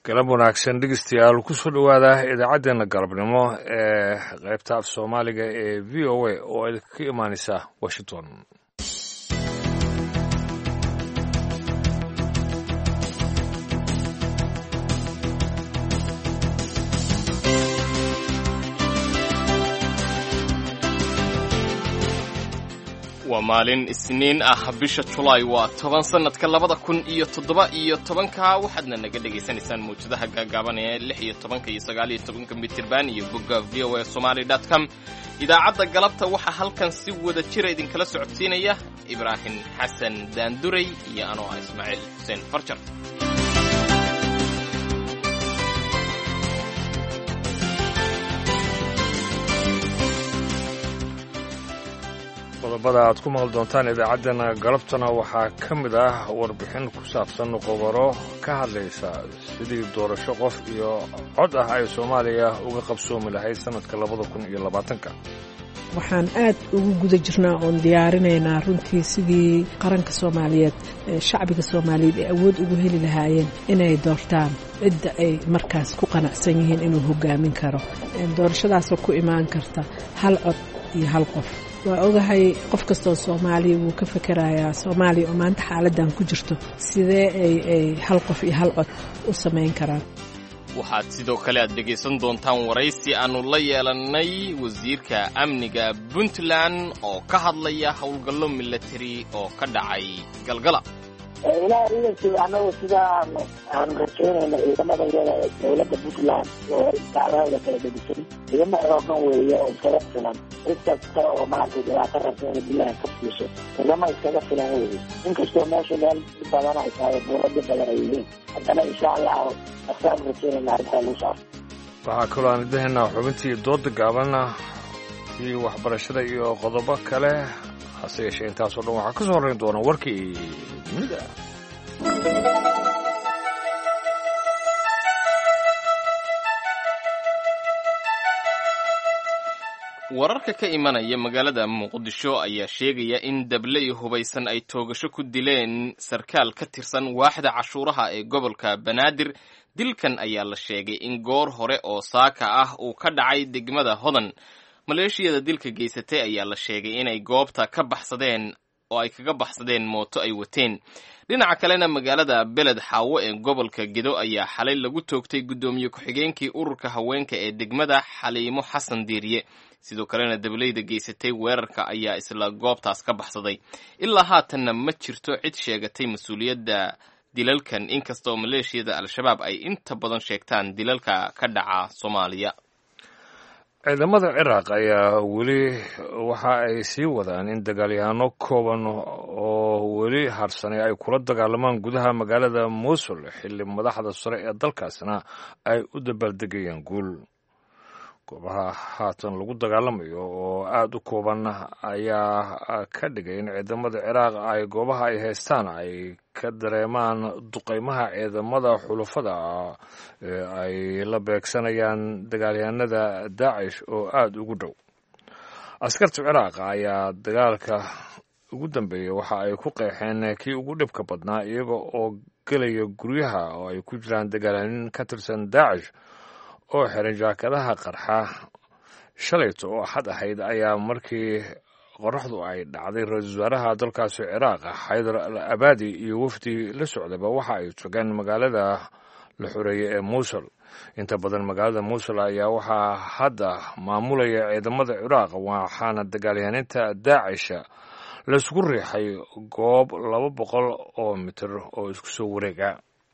galab wanaagsan dhegeystayaal ku soo dhowaada idaacaddeenna galabnimo ee qaybta af soomaaliga ee v o a oo idinka imaanaysa washington. waa maalin isniin ah bisha Julaay waa 10 sanadka 2017 waxaadna naga dhageysanaysaan muujadaha gaagaaban ee 16 iyo 19 mitirban iyo bogga voasomali.com. idaacadda galabta waxaa halkan si wada jira idinkala socodsiinaya Ibraahim Xasan Daanduray iyo anoo Ismaaciil Xuseen Farjar. qodobada aad ku maqli doontaan idaacaddeenna galabtana waxaa ka mid ah warbixin ku saabsan qobaro ka hadlaysa sidii doorasho qof iyo cod ah ay Soomaaliya uga qabsoomi lahayd sanadka 2020. waxaan aad ugu guda jirnaa oon diyaarinaynaa runtii sidii qaranka Soomaaliyeed shacbiga Soomaaliyeed ay awood ugu heli lahaayeen inay doortaan cidda ay markaas ku qanacsan yihiin inuu hogaamin karo doorashadaasoo ku imaan karta hal cod iyo hal qof. waa ogahay qof kastoo Soomaaliya wuu ka fikirayaa Soomaaliya oo maanta xaaladan ku jirto sidee ay hal qof iyo hal cod u samayn karaan. waxaad sidoo kale aad dhegaysan doontaan waraysi aanu la yeelannay wasiirka amniga Puntland oo ka hadlaya howlgallo military oo ka dhacay Galgala. ilaa ciidankii annagu sidaan aan rajaynayna ciidamada dowladda Puntland oo dacwada kala dejisan ciidamo xoogan weeye oo iskaga filan cid kasta oo maaragtay dhibaato rabta inay bilahan ka fiisho ciidamo iskaga filan weeye inkastoo meesha meel badan ay tahay buurada badan ay yihiin haddana insha allah asaan rajaynayna arrintaa lagu saaro. waxaa kaloo aan idahaynaa xubintii dooda gaabana iyo waxbarashada iyo qodobo kale hase yeeshee intaasoo dhan waxaa ka soo horrayn doona warkii dunida. wararka ka imanaya magaalada Muqdisho ayaa sheegaya in dablay hubaysan ay toogasho ku dileen sarkaal ka tirsan waaxda cashuuraha ee gobolka Banaadir. dilkan ayaa la sheegay in goor hore oo saaka ah uu ka dhacay degmada Hodan. maleeshiyada dilka geysatay ayaa la sheegay inay goobta ka baxsadeen oo ay kaga baxsadeen mooto ay wateen. dhinaca kalena magaalada Beled Xaawo ee gobolka Gedo ayaa xalay lagu toogtay gudoomiye ku-xigeenkii ururka haweenka ee degmada Xaliimo Xasan Diiriye. sidoo kalena dablayda geysatay weerarka ayaa isla goobtaas ka baxsaday. ilaa haatanna ma jirto cid sheegatay mas'uuliyadda dilalkan inkastoo maleeshiyada Al-Shabaab ay inta badan sheegtaan dilalka ka dhaca Soomaaliya. ciidamada Ciraaq ayaa weli waxa ay sii wadaan in dagaalyahanno kooban oo weli harsanay ay kula dagaalamaan gudaha magaalada Mosul xilli madaxda sare ee dalkaasna ay u dabaaldegayaan guul. goobaha haatan lagu dagaalamayo oo aad u kooban ayaa ka dhigay in ciidamada Ciraaq ay goobaha ay haystaan ay ka dareemaan duqeymaha ciidamada xulafada ay la beegsanayaan dagaalyahanada Daesh oo aad ugu dhow. askarta Ciraaq ayaa dagaalka ugu dambeeyay waxa ay ku qeexeen kii ugu dhibka badnaa iyaga oo galaya guryaha oo ay ku jiraan dagaalyahan ka tirsan Daesh oo xiran jaakadaha qarxa. shalayto oo axad ahayd ayaa markii qorraxdu ay dhacday ra-iisul wasaaraha dalkaasi Ciraaq Xaydar al-Abadi iyo wafdi la socdaba waxa ay tageen magaalada la xoreeyay ee Mosul. inta badan magaalada Mosul ayaa waxaa hadda maamulaya ciidamada Ciraaq waxaana dagaalyahaninta Daesh la isku riixay goob 200 oo mitir oo isku soo wareega.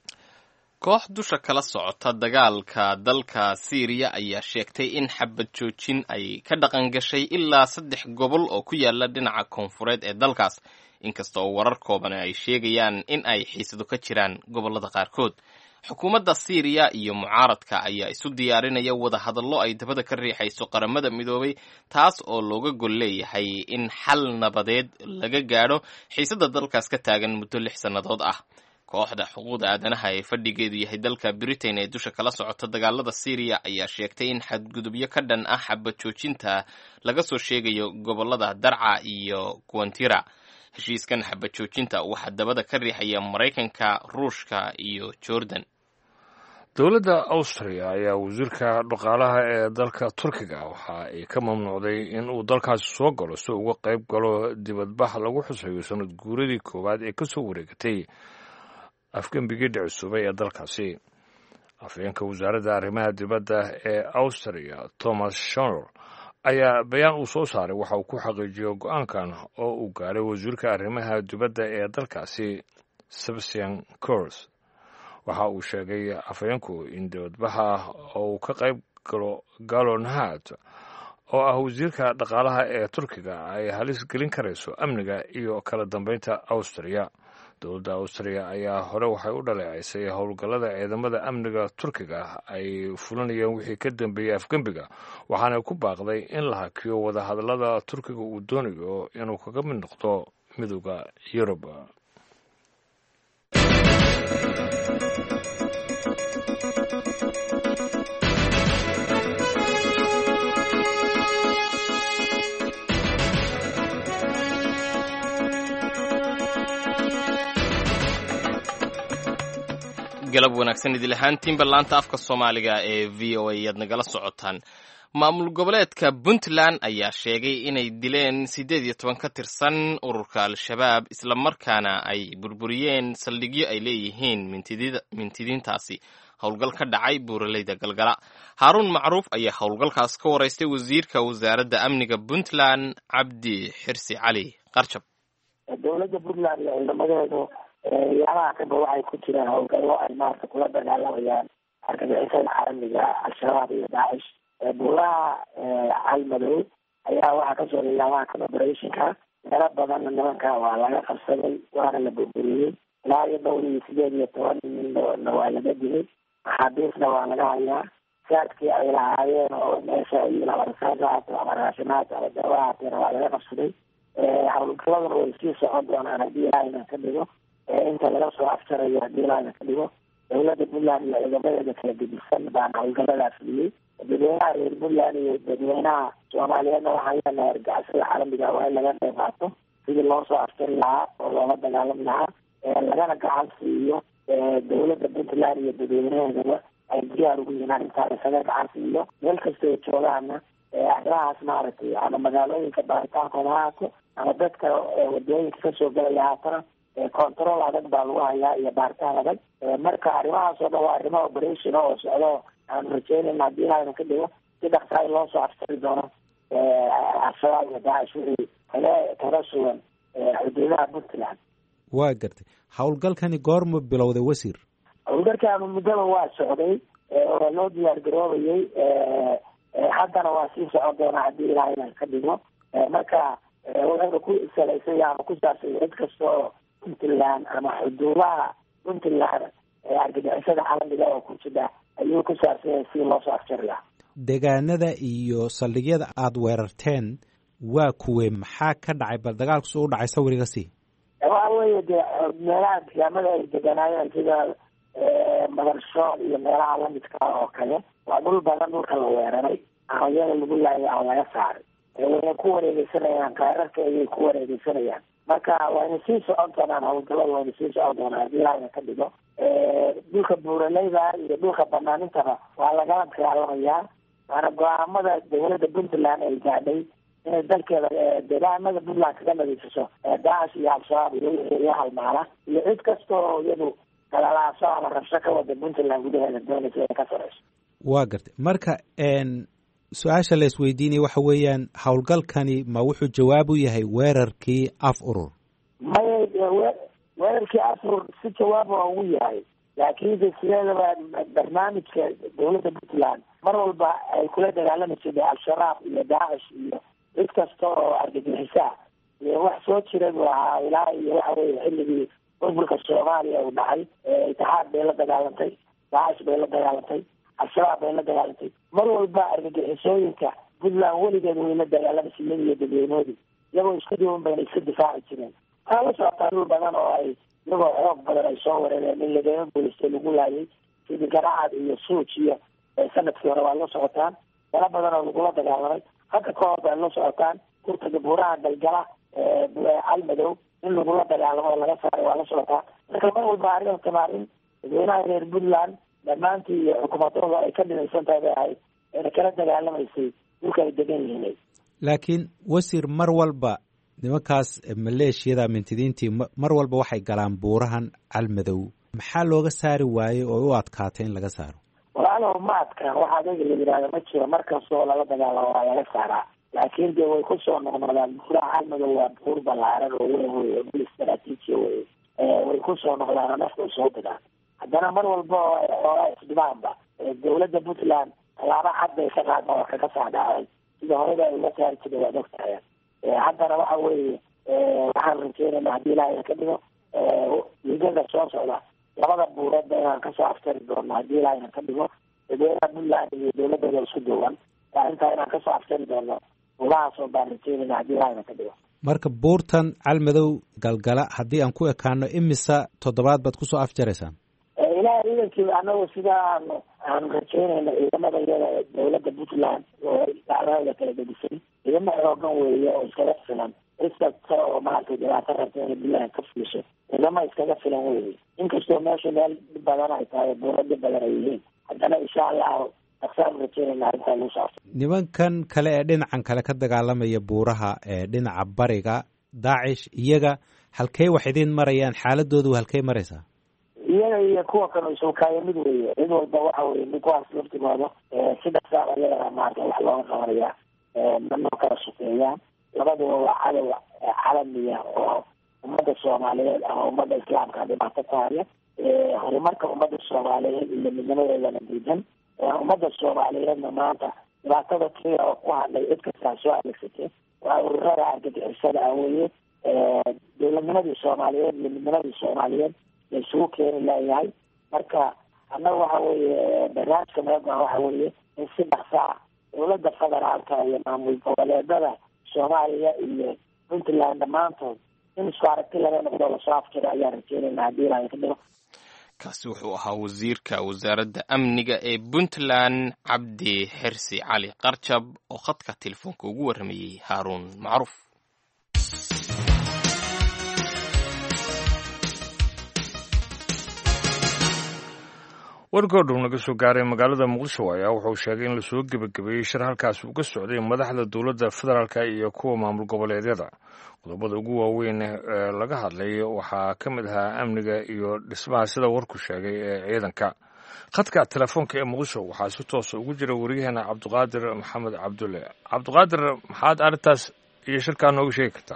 koox dusha kala socota dagaalka dalka Syria ayaa sheegtay in xabad joojin ay ka dhaqan gashay ilaa 3 gobol oo ku yaala dhinaca koonfureed ee dalkaas, inkastoo warar kooban ay sheegayaan in ay xiisado ka jiraan gobolada qaarkood. xukuumadda Syria iyo mucaaradka ayaa isu diyaarinaya wada hadallo ay dabada ka riixayso qaramada midoobay, taas oo looga gol leeyahay in xal nabadeed laga gaadho xiisada dalkaas ka taagan muddo 6 sannadood ah. kooxda xuquuqda aadanaha ee fadhigeedu yahay dalka Britain ee dusha kala socota dagaalada Syria ayaa sheegtay in xadgudubyo ka dhan ah xabad joojinta laga soo sheegayo gobolada Darca iyo Quantira. heshiiskan xabad joojinta waxaa dabada ka riixaya Mareykanka, Ruushka iyo Jordan. dowladda Austria ayaa wasiirka dhaqaalaha ee dalka Turkiga waxa ay ka mamnuucday in uu dalkaasi soo galo si uga qayb galo dibadbax lagu xusayo sanad guuradii koowaad ee ka soo wareegatay afgembigii dhicisubay ee dalkaasi. afhayeenka wasaaradda arrimaha dibadda ee Austria Thomas Schoner ayaa bayaan uu soo saaray waxa uu ku xaqiijiyay go'aankan oo uu gaaray wasiirka arrimaha dibadda ee dalkaasi Sebastian Kurz. waxa uu sheegay afhayeenku in dibadbaxa uu ka qayb galo Galo Nahat oo ah wasiirka dhaqaalaha ee Turkiga ay halis gelin karayso amniga iyo kala dambeynta Austria. dowladda Austria ayaa hore waxay u dhaleecaysay howlgallada ciidamada amniga Turkiga ay fulinayeen wixii ka dambeeyay afgembiga, waxaana ku baaqday in la hakiyo wadahadallada Turkiga uu doonayo inuu kaga mid noqdo midowda Yurub. galab wanaagsan idil ahaantiinba laanta afka Soomaaliga ee VOA aad nagala socotaan. maamul goboleedka Puntland ayaa sheegay inay dileen 18 ka tirsan ururka Al-Shabaab isla markaana ay burburiyeen saldhigyo ay leeyihiin mintidiintaasi howlgal ka dhacay buuraleyda Galgala. Harun Macruuf ayaa howlgalkaas ka wareystay wasiirka wasaaradda amniga Puntland Cabdi Xirsi Cali Qarjab. dowladda Puntland iyo ciidamadeedu yaalaha kaba waxay ku jiraan howlgallo ay maarta kula dagaalamayaan argagixisada caalamiga Al-Shabaab iyo Daesh. buuraha Calmadow ayaa waxaa kasoo yaalaha kaba operationka meelo badan nimanka waa laga qabsaday waana la burburiyey ilaa iyo 18 nin waa laga dilay maxaabiisna waa laga hayaa saadkii ay lahaayeen oo meesha iyo warsaadaha ama raashimaadka ama dawaha waa laga qabsaday. howlgaladana way sii socon doonaan haddii ilaahayna ka dhigo inta laga soo afjarayo haddii ilaahayna ka dhigo. dowladda Puntland iyo ciidamadeeda kala gedisan baan howlgaladaas fuliyey. dadweynaha reer Puntland iyo dadweynaha Soomaaliyeedna waxaa leenahay argagixisada caalamiga waa in laga qayb qaato sidii loo soo afjari lahaa oo loola dagaalami lahaa lagana gacan siiyo dowladda Puntland iyo dadweynaheedaba ay diyaar ugu yihiin arrintaan isaga gacan siiyo meel kasta ay joogaana arrimahaas maaragtay ama magaalooyinka baaritaankooda ha haato ama dadka wadooyinka kasoo galaya haatana control adag baa lagu hayaa iyo baaritaan adag. marka arrimahaas oo dhan waa arrimo operation oo socdo aan rajeynayna haddii ilaahayna ka dhigo si dhaqsaa loo soo afjari doono Al-Shabaab iyo Daesh wixii kala sugan xuduudaha Puntland. waa gartay howlgalkani goorma bilowday wasiir? howlgalkaanu muddaba waa socday oo loo diyaar garoobayay haddana waa sii socon doonaa haddii ilaahayna ka dhigo. marka wuxuuna ku salaysay ama ku saabsan cid kasta oo Puntland ama xuduudaha Puntland argagixisada caalamiga oo ku jira ayuu ku saabsan si loo soo afjari lahaa. deegaanada iyo saldhigyada aad weerarteen waa kuwee maxaa ka dhacay bal dagaalku soo dhacay sawiriga si waxa weeye dee meelaha deegaamada ay deganaayeen sida Madarsho iyo meelaha lamidka oo kale waa dhul badan dhulka la weeraray ayada lagu laayay oo laga saaray way ku wareegaysanayaan qaararka ayay ku wareegaysanayaan. marka waana sii socon doonaan howlgallada waana sii socon doonaan haddii ilaahayna ka dhigo. dhulka buuraleyda iyo dhulka banaanintaba waa lagala dagaalamayaa waana go-aamada dowladda Puntland ay gaadhay inay dalkeeda deegaanada Puntland kaga nadiifiso Daesh iyo Al-Shabaab iyo halmaala iyo cid kasta oo iyadu kalaalaaso ama rabsho ka wada Puntland gudaheeda doonaysa inay ka sareyso. waa gartay marka su-aasha la isweydiinaya waxa weeyaan howlgalkani ma wuxuu jawaab u yahay weerarkii af urur? maya weerarkii af urur si jawaab waa ugu yahay laakiinse sideedaba barnaamijka dowladda Puntland mar walba ay kula dagaalamayso Al-Shabaab iyo Daesh iyo cid kasta oo argagixisa iyo wax soo jira waa ilaa iyo waxa weeye xilligii ururka Soomaaliya uu dhacay Itixaad bay la dagaalantay Daesh bay la dagaalantay Al-Shabaab bay la dagaalantay. mar walba argagixisooyinka Puntland weligeed way la dagaalamaysa iyo dadweynahoodii iyagoo isku duwan bayna iska difaaci jireen. waxaa la socotaa dhul badan oo ay iyagoo xoog badan ay soo wareereen in lagaga guulaystay lagu laayay sidii Garacad iyo Suuj iyo sanadkii hore waa la socotaan meelo badan oo lagula dagaalamay. hadda ka hor bay la socotaan kurtaga buuraha Galgala Calmadow in lagula dagaalamo oo laga saaray waa la socotaa. marka mar walba arrinta maarin dadweynaha reer Puntland dhammaantii iyo xukuumadooda ay ka dhinaysan tahay bay ahayd ayna kala dagaalamaysay dhulka ay degan yihiin. laakiin wasiir, mar walba nimankaas maleeshiyada mintidiintii mar walba waxay galaan buurahan Calmadow. maxaa looga saari waayey oo u adkaatay in laga saaro? walaalow ma adkaan, waxa adiga la yidhahda ma jiro, markastoo laga dagaalamo waa laga saaraa. laakiin dee way kusoo noqnoqdaan. buuraha Calmadow waa buur ballaaran oo weyn wey, oo bil istaraatiiji wey. way kusoo noqdaan oo nafta usoo digaan. haddana mar walba oo isdhibaanba dawladda Puntland tallaabo cad bay ka qaadaan oo kaga saadhacay sida horeba ay uga saari jirtay waad ogtahay. haddana waxa weeye waxaan rajeynaynaa haddii ilaahay ka dhigo liigada soo socda labada buureedba inaan kasoo aftari doono haddii ilaahayna ka dhigo. dadweynaha Puntland iyo dawladooda isku duwan intaa inaan kasoo aftari doono buurahaasoo baan rajeynayna haddii ilaahayna ka dhigo. marka buurtan Calmadow galgala haddii aan ku ekaano imisa toddobaad baad kusoo afjaraysaan? ilaahay ciidankii anagu sida aan rajeynayna ciidamada iyada dawladda Puntland oo dacwada kala bedisay ciidamo xoogan weeye oo iskaga filan iskasta oo maaragtay dhibaato rabta inay bilaha ka fulisho ciidamo iskaga filan weeye. inkastoo meesha meel badan ay tahay buurada badan ay yihiin haddana insha allahu aksaan rajeynayna arrintaa lagu saabsan. nimankan kale ee dhinacan kale ka dagaalamaya buuraha ee dhinaca bariga Daacish, iyaga halkay wax idin marayaan? xaaladoodu halkay maraysaa? iyaga iyo kuwa kale isukaaya mid weeye. cid walba waxa weye ninkuwaas laftigooda saddex saac iyagana maarata wax looga qabanaya manoo kala shaqeeyaan. labaduba waa cadow calamiya oo ummadda Soomaaliyeed ama ummadda islaamka dhibaato ku haya. horumarka ummadda Soomaaliyeed iyo midnimadeedana diidan. ummadda Soomaaliyeedna maanta dhibaatada keliya oo ku hadlay cid kastaa soo adeegsatay waa ururada argagixisada ah weeye. dowladnimadii Soomaaliyeed iyo midnimadii Soomaaliyeed isugu keeni layahay. marka annaga waxa weeye barnaamijka meegan waxa weeye in si dhaqsaa dawladda federaalka iyo maamul goboleedada Soomaaliya iyo Puntland dhammaantood in isku aragti laga noqdo lasoo afjiro ayaan rajeynayna haddii ilaahay ka dhigo. kaasi wuxuu ahaa wasiirka wasaaradda amniga ee Puntland Cabdi Xirsi Cali Qarjab oo khadka telefoonka ugu warramayay Haaruun Macruuf. wargoodhow naga soo gaaray magaalada Muqdisho ayaa wuxuu sheegay in lasoo gebagabeeyey shir halkaas uu ka socday madaxda dowladda federaalka iyo kuwa maamul goboleedyada. qodobada ugu waaweyn ee laga hadlay waxaa ka mid ahaa amniga iyo dhismaha sida warku sheegay ee ciidanka. khadka telefoonka ee Muqdisho waxaa si toos ugu jira wariyaheena Cabdiqaadir Maxamed Cabdulle. Cabdiqaadir, maxaad arrintaas iyo shirkaa nooga sheegi kartaa?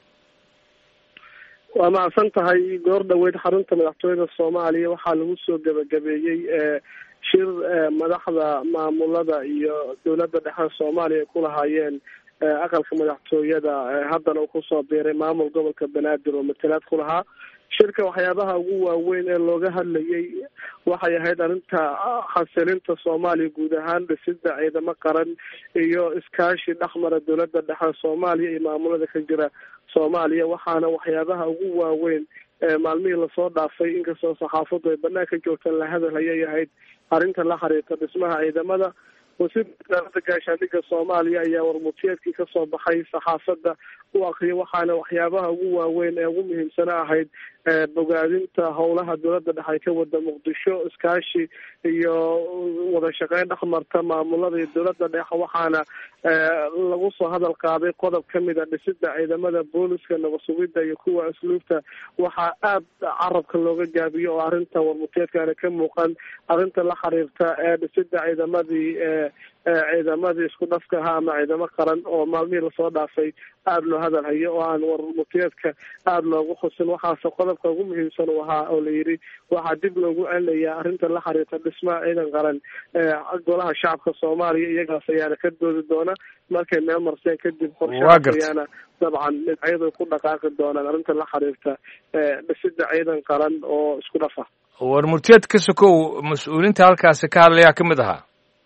waa macsan tahay. goor dhaweyd xarunta madaxtooyada Soomaaliya waxaa lagu soo gabagabeeyey shir madaxda maamulada iyo dowladda dhexe Soomaaliya ku lahaayeen aqalka madaxtooyada. haddana uu kusoo biiray maamul gobolka Banaadir oo matalaad ku lahaa. shirka waxyaabaha ugu waaweyn ee looga hadlayay waxay ahayd arrinta xasilinta Soomaaliya guud ahaan, dhisidda ciidamo qaran iyo iskaashi dhexmara dowladda dhexe Soomaaliya iyo maamulada ka jira Soomaaliya. waxaana waxyaabaha ugu waaweyn maalmihii lasoo dhaafay inkastoo saxaafaddu ay banaanka joogtaan la hadalhayay ahayd arrinta la xiriirta dhismaha ciidamada. wasiirka wasaaradda gaashaandhigga Soomaaliya ayaa warmutiyeedkii kasoo baxay saxaafadda u akriyay, waxaana waxyaabaha ugu waaweyn ee ugu muhiimsana ahayd bogaadinta howlaha dowladda dhexe ka wada Muqdisho, iskaashi iyo wada shaqeyn dhexmarta maamulada iyo dowladda dhexe. waxaana lagu soo hadal qaaday qodob kamid a dhisidda ciidamada booliska, nabadsugidda iyo kuwa asluubta. waxaa aad carabka looga gaabiyo oo arrinta warmutiyeedkaana ka muuqan arrinta la xiriirta dhisidda ciidamadii isku dhafka ahaa ama ciidamo qaran oo maalmihii lasoo dhaafay aada loo hadal hayo oo aan warmutiyeedka aada loogu xusin. waxaase qodobka ugu muhiimsan uu ahaa oo layidhi waxaa dib loogu celinayaa arrinta la xiriirta dhismaha ciidan qaran golaha shacabka Soomaaliya. iyagaas ayaana ka doodi doona markay meel marseen kadib qorshaha ayaana dabcan dhinacyadu ku dhaqaaqi doonaan arrinta la xiriirta dhisidda ciidan qaran oo isku dhafa. warmurtiyeed ka sokow mas-uuliinta halkaasi ka hadlayaa ka mid ahaa.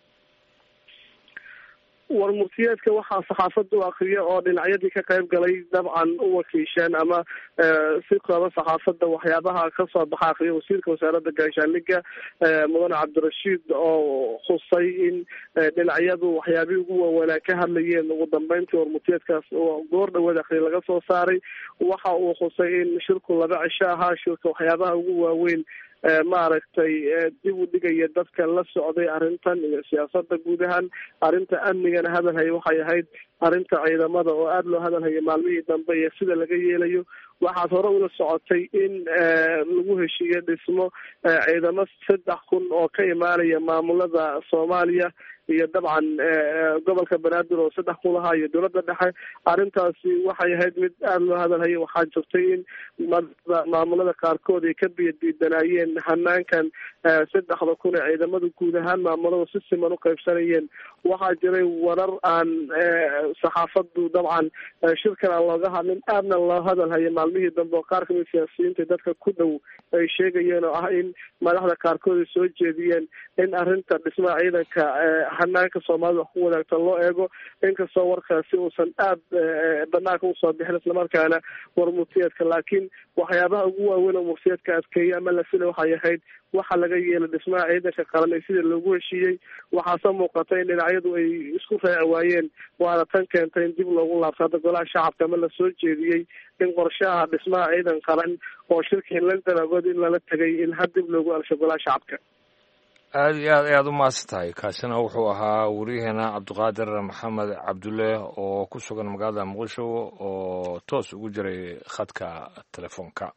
warmurtiyeedka waxaa saxaafadda u akriya oo dhinacyadii ka qayb galay dabcan u wakiisheen ama si kooban saxaafadda waxyaabaha kasoo baxa akriya wasiirka wasaaradda gaashaandhigga mudane Cabdirashiid oo khusay in dhinacyadu waxyaabihii ugu waaweynaa ka hadlayeen ugu dambeyntii warmurtiyeedkaas oo goor dhaweed akriya laga soo saaray. waxa uu khusay in shirku 2 cisho ahaa. shirka waxyaabaha ugu waaweyn maaragtay dib u dhigaya dadka la socday arrintan iyo siyaasada guud ahaan arrinta amnigana hadalhaya waxay ahayd arrinta ciidamada oo aada loo hadalhaya maalmihii dambe iyo sida laga yeelayo waxaad hore ula socotay in lagu heshiiyo dhismo ciidamo 3,000 oo ka imaanaya maamulada Soomaaliya iyo dabcan gobolka Banaadir oo 3,000 lahaa iyo dowladda dhexe arrintaasi waxay ahayd mid aada loo hadalhayay waxaa jirtay in maamulada qaarkood ay ka diidanayeen hanaankan 3,000 ee ciidamada guud ahaan maamulada si siman u qaybsanayeen waxaa jiray warar aan saxaafadu dabcan shirkan aan looga hadlin aadna loo hadalhaya maalmihii dambe oo qaar kamid siyaasiyiinta dadka ku dhow ay sheegayeen oo ah in madaxda qaarkood ay soo jeediyeen in arrinta dhismaha ciidanka hanaanka Soomaalida wax ku wadaagta loo eego inkastoo warkaasi uusan aad banaanka usoo bixin islamarkaana war muftiyeedka laakiin waxyaabaha ugu waaweyn oo muftiyeedka adkeeya ama la filay waxay ahayd waxa laga yeelay dhismaha ciidanka qaran ee sida loogu heshiiyey waxaase muuqata in dhinacyadu ay isku raaci waayeen waana tan keentay in dib loogu laabto hadda golaha shacabka ama la soo jeediyey in qorshaha dhismaha ciidan qaran oo shirkii London agood in lala tegay in had dib loogu alsho golaha shacabka aad iyo aad ayaad u mahadsan tahay kaasina wuxuu ahaa wariyaheena cabdiqaadir maxamed cabdulle oo ku sugan magaalada muqdisho oo toos ugu jiray khadka telefoonka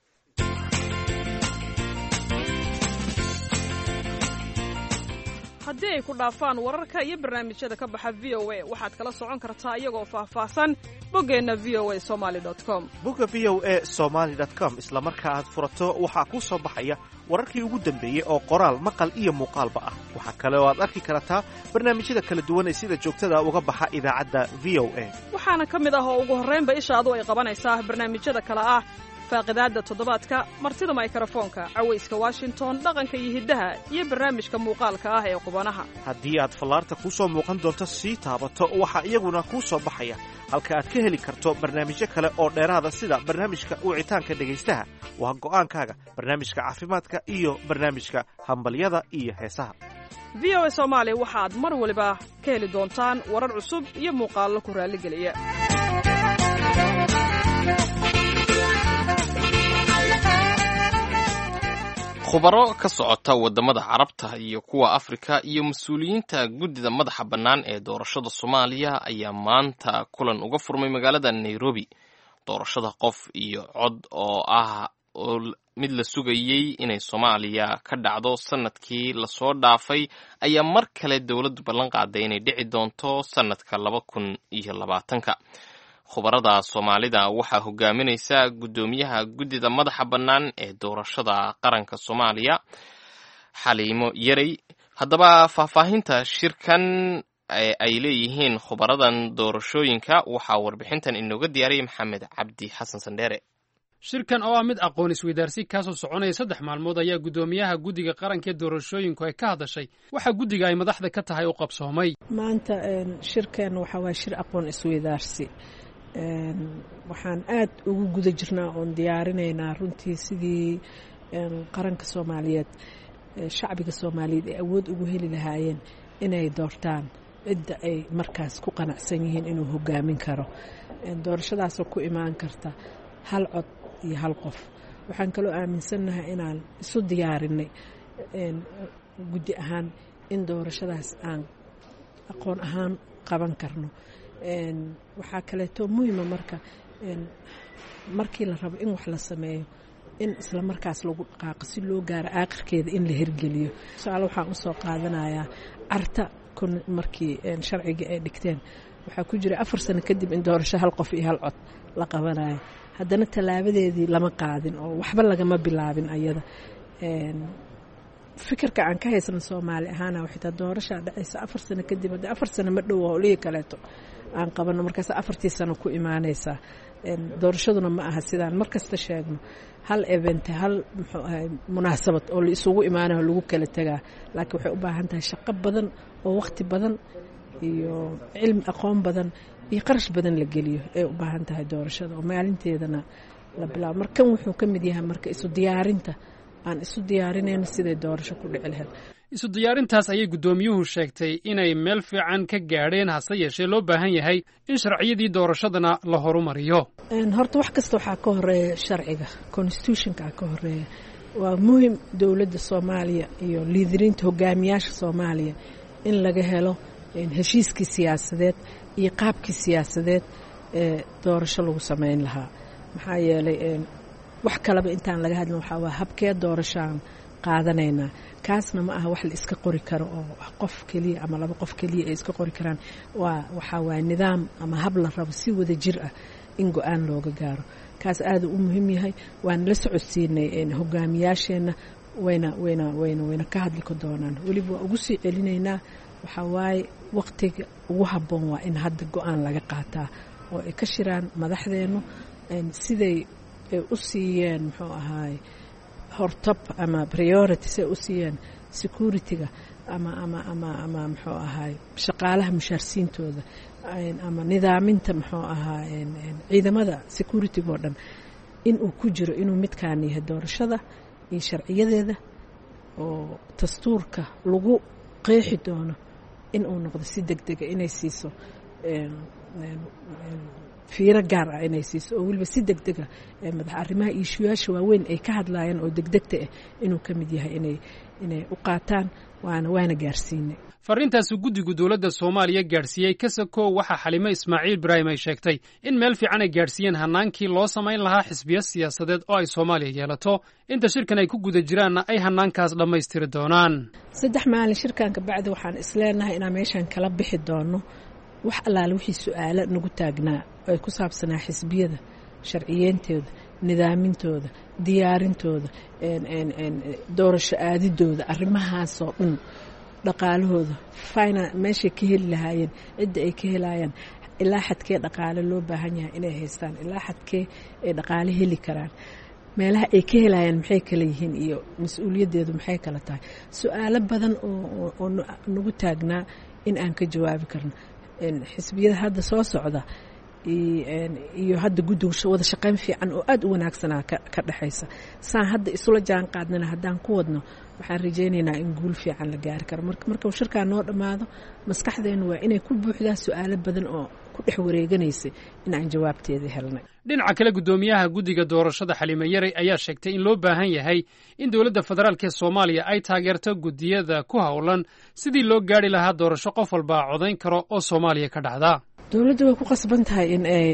haddii ay ku dhaafaan wararka iyo barnaamijyada ka baxa VOA waxaad kala socon kartaa iyagoo faahfaahsan boggeenna voasomali.com bogga voasomali.com isla marka aad furato waxaa kuu soo baxaya wararkii ugu dambeeyey oo qoraal maqal iyo muuqaalba ah waxaa kale oo aad arki kartaa barnaamijyada kala duwan ee sida joogtada uga baxa idaacadda VOA waxaana ka mid ah oo ugu horraynba ishaadu ay qabanaysaa barnaamijyada kale ah faaqidaadda toddobaadka martida mikrofoonka cawayska Washington dhaqanka iyo hiddaha iyo barnaamijka muuqaalka ah ee qubanaha haddii aad fallaarta kuu soo muuqan doonto sii taabato waxaa iyaguna kuu soo baxaya halka aad ka heli karto barnaamijyo kale oo dheeraada sida barnaamijka wicitaanka dhegaystaha waa go'aankaaga barnaamijka caafimaadka iyo barnaamijka hambalyada iyo heesaha VOA Soomaali waxaad mar waliba ka heli doontaan warar cusub iyo muuqaallo ku raaligeliya khubaro ka socota waddamada carabta iyo kuwa afrika iyo mas-uuliyiinta guddida madaxa bannaan ee doorashada soomaaliya ayaa maanta kulan uga furmay magaalada nairobi doorashada qof iyo cod oo ah mid la sugayey inay soomaaliya ka dhacdo sanadkii lasoo dhaafay ayaa mar kale dowladdu ballan qaaday inay dhici doonto sanadka 2020 khubarada soomaalida waxaa hogaaminaysa guddoomiyaha guddida madaxa bannaan ee doorashada qaranka soomaaliya xaliimo yarey haddaba faahfaahinta shirkan ay leeyihiin khubaradan doorashooyinka waxaa warbixintan inooga diyaariyay maxamed cabdi xasan sandheere shirkan oo ah mid aqoon isweydaarsi kaasoo soconaya 3 maalmood ayaa guddoomiyaha guddiga qaranka ee doorashooyinku ay ka hadashay waxa guddiga ay madaxda ka tahay u qabsoomay maanta shirkan waxa waa shir aqoon isweydaarsi waxaan aad ugu guda jirnaa oon diyaarinaynaa runtii sidii qaranka Soomaaliyeed shacbiga Soomaaliyeed ay awood ugu heli lahaayeen inay doortaan cidda ay markaas ku qanacsan yihiin inuu hogaamin karo doorashadaas ku imaan karta hal cod iyo hal qof waxaan kaloo aaminsanahay inaan isu diyaarinay guddi ahaan in doorashadaas aan aqoon ahaan qaban karno waxaa kaleeto muhiima markii la rabo in wax la sameeyo in isla markaas lagu dhaqaaqo si loo gaaro aakhirkeeda in la hirgeliyo su'aal waxaan usoo qaadanayaa carta markii sharciga ay dhigteen waxaa ku jira 4 sano kadib in doorasho hal qof iyo hal cod la qabanayo haddana tallaabadeedii lama qaadin oo waxba lagama bilaabin ayada fikirka aan ka haysano Soomaali ahaana waxay doorasho dhacaysa 4 sano kadib hadda 4 sano ma dhow oo liga kaleeto aan qabano markaas 4 sano ku imaanaysa doorashaduna ma aha sidaan markasta sheegno hal event hal munaasabad oo la isugu imaanayo lagu kala tagaa laakiin waxay u baahan tahay shaqo badan oo waqti badan iyo cilmi aqoon badan iyo qarash badan la geliyo ay u baahan tahay doorashada oo maalinteedana la bilaabo markan wuxuu ka mid yahay marka isu diyaarinta aan isu diyaarinayno siday doorasho ku dhici lahayd isu diyaarintaas ayay guddoomiyuhu sheegtay inay meel fiican ka gaadheen hase yeeshee loo baahan yahay in sharciyadii doorashadana la horumariyo horta wax kasta waxaa ka horeeya sharciga constitutionka ka horeeya waa muhim dowladda Soomaaliya iyo liidiriinta hogaamiyaasha Soomaaliya in laga helo heshiiskii siyaasadeed iyo qaabkii siyaasadeed ee doorasho lagu sameyn lahaa maxaa yeelay wax kalaba intaan laga hadlin waxa waa habkee doorashaan qaadanaynaa kaasna ma aha wax la iska qori karo oo qof kaliya ama laba qof kaliya ay iska qori karaan waxa waa nidaam ama hab la rabo si wada jir ah in go'aan looga gaaro kaas aad u muhiim yahay waan la socodsiinay hogaamiyaasheena wayna ka hadli doonaan waliba waa ugu sii celinaynaa waxa waaye waqtiga ugu habboon waa in hadda go'aan laga qaataa oo ay ka shiraan madaxdeenu siday u siiyeen muxuu ahaay hortab ama priority say u siiyeen securityga ama muxuu ahaay shaqaalaha mushaarsiintooda ama nidaaminta muxuu ahaa ciidamada securityga oo dhan inuu ku jiro inuu midkaan yahay doorashada iyo sharciyadeeda oo dastuurka lagu qeexi doono inuu noqdo si degdega inay siiso fiiro gaar ah inay siiso oo waliba si degdega madax arrimaha iishuyaasha waaweyn ay ka hadlayaan oo degdegta ah inuu ka mid yahay inay u qaataan waana gaarsiinay fariintaasi guddiga dowladda Soomaaliya gaarsiiyay kasako waxa Xalimo Ismaaciil Ibraahim ay sheegtay in meel fiican ay gaarsiiyeen hanaankii loo sameyn lahaa xisbiya siyaasadeed oo ay Soomaaliya yeelato inta shirkan ay ku guda jiraanna ay hanaankaas dhammaystiri doonaan 3 maalin shirkan ka bacdi waxaan isleenahay inaan meeshan kala bixi doono wax allaale wixii su'aalo nagu taagnaa ay ku saabsanaa xisbiyada sharciyeentooda nidaamintooda diyaarintooda doorasho aadidooda arrimahaas oo dhan dhaqaalahooda meeshay ka heli lahaayeen cidda ay ka helayaan ilaa xadkee dhaqaale loo baahan yahay inay haystaan ilaa xadkee ay dhaqaale heli karaan meelaha ay ka helayaan maxay kala yihiin iyo mas'uuliyaddeedu maxay kala tahay su'aalo badan oo nagu taagnaa in aan ka jawaabi karno xisbiyada hadda soo socda iyo hadda guddiga wada shaqayn fiican oo aad u wanaagsanaa ka dhaxaysa saan hadda isula jaan qaadnana haddaan ku wadno waxaan rajaynaynaa in guul fiican la gaari karo marka shirkaa noo dhammaado maskaxdeenu waa inay ku buuxdaa su'aalo badan oo ku dhex wareeganaysa in aan jawaabteeda helnay dhinaca kale guddoomiyaha guddiga doorashada Xalimo Yare ayaa sheegtay in loo baahan yahay in dowladda federaalka Soomaaliya ay taageerto guddiyada ku hawlan sidii loo gaari lahaa doorasho qof walba codayn karo oo Soomaaliya ka dhacda dowladdu way ku qasban tahay in ay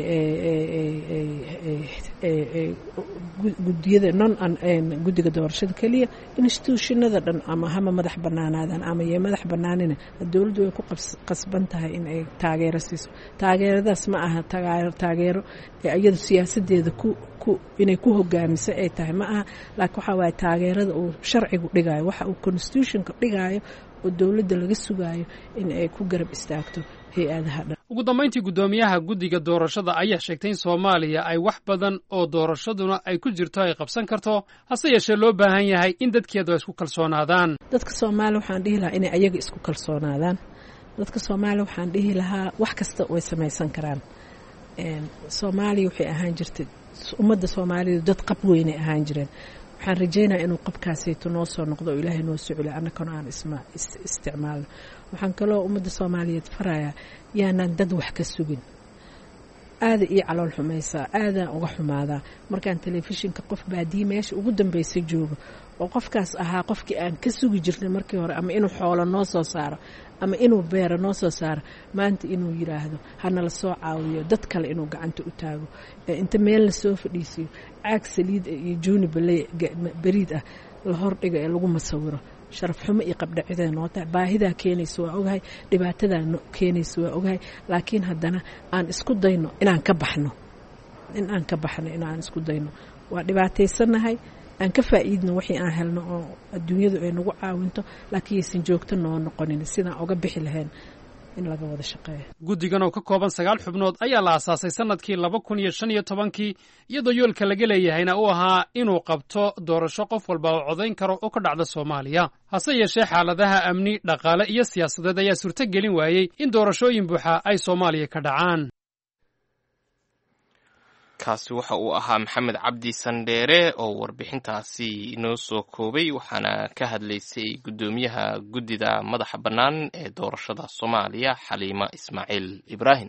guddiyada guddiga doorashada kaliya institutionada dhan ama hama madax banaanaadaan ama yee madax banaanina dowladdu way ku qasban tahay in ay taageero siiso taageeradaas ma aha taageero iyadu siyaasadeeda inay ku hogaamiso ay tahay ma aha laakiin waxa waaye taageerada uu sharcigu dhigayo waxa uu constitutionka dhigayo oo dowladda laga sugaayo in ay ku garab istaagto hay-adaha dhan ugu dambayntii guddoomiyaha guddiga doorashada ayaa sheegtay in Soomaaliya ay wax badan oo doorashaduna ay ku jirto ay qabsan karto hase yeeshee loo baahan yahay in dadkeedu isku kalsoonaadaan dadka Soomaaliya waxaan dhihi lahaa inay ayaga isku kalsoonaadaan dadka Soomaaliya waxaan dhihi lahaa wax kasta way samaysan karaan Soomaaliya waxay ahaan jirtay ummadda Soomaaliyeed dad qab weyn ay ahaan jireen waxaan rajaynayaa inuu qabkaasayto noo soo noqdo oo Ilaahay noo soo celiyo annagana aan isticmaalno waxaan kaloo ummadda Soomaaliyeed farayaa yaanaan dad wax ka sugin aada iyo calool xumaysaa aadaan uga xumaadaa markaan telefishinka qof baadiye meesha ugu dambaysa joogo oo qofkaas ahaa qofkii aan ka sugi jirnay markii hore ama inuu xoolo noo soo saaro ama inuu beero noo soo saaro maanta inuu yiraahdo hana la soo caawiyo dad kale inuu gacanta u taago inta meel la soo fadhiisiyo caag saliid iyo juuni bariid ah la hordhiga ee lagu masawiro sharaf xumo iyo qabdhacidee noo tahay baahidaa keenaysa waa ogahay dhibaatadaa keenaysa waa ogahay laakiin haddana aan isku dayno inaan ka baxno inaan isku dayno waa dhibaataysanahay aan ka faa'iidno wixii aan helno oo adduunyadu ay nagu caawinto laakiin aysan joogto noo noqonin sidaan uga bixi lahayn in laga wada shaqeeyo guddigan oo ka kooban 9 xubnood ayaa la aasaasay sanadkii 2015 iyadoo yoolka laga leeyahayna uu ahaa inuu qabto doorasho qof walba oo codayn karo oo ka dhacda Soomaaliya hase yeeshee xaaladaha amni dhaqaale iyo siyaasadeed ayaa suurto gelin waayay in doorashooyin buuxa ay Soomaaliya ka dhacaan kaasi waxa uu ahaa Maxamed Cabdi Sandheere oo warbixintaasi inoo soo koobay waxaana ka hadlaysay guddoomiyaha guddida madaxa bannaan ee doorashada Soomaaliya Xalimo Ismaaciil Ibraahim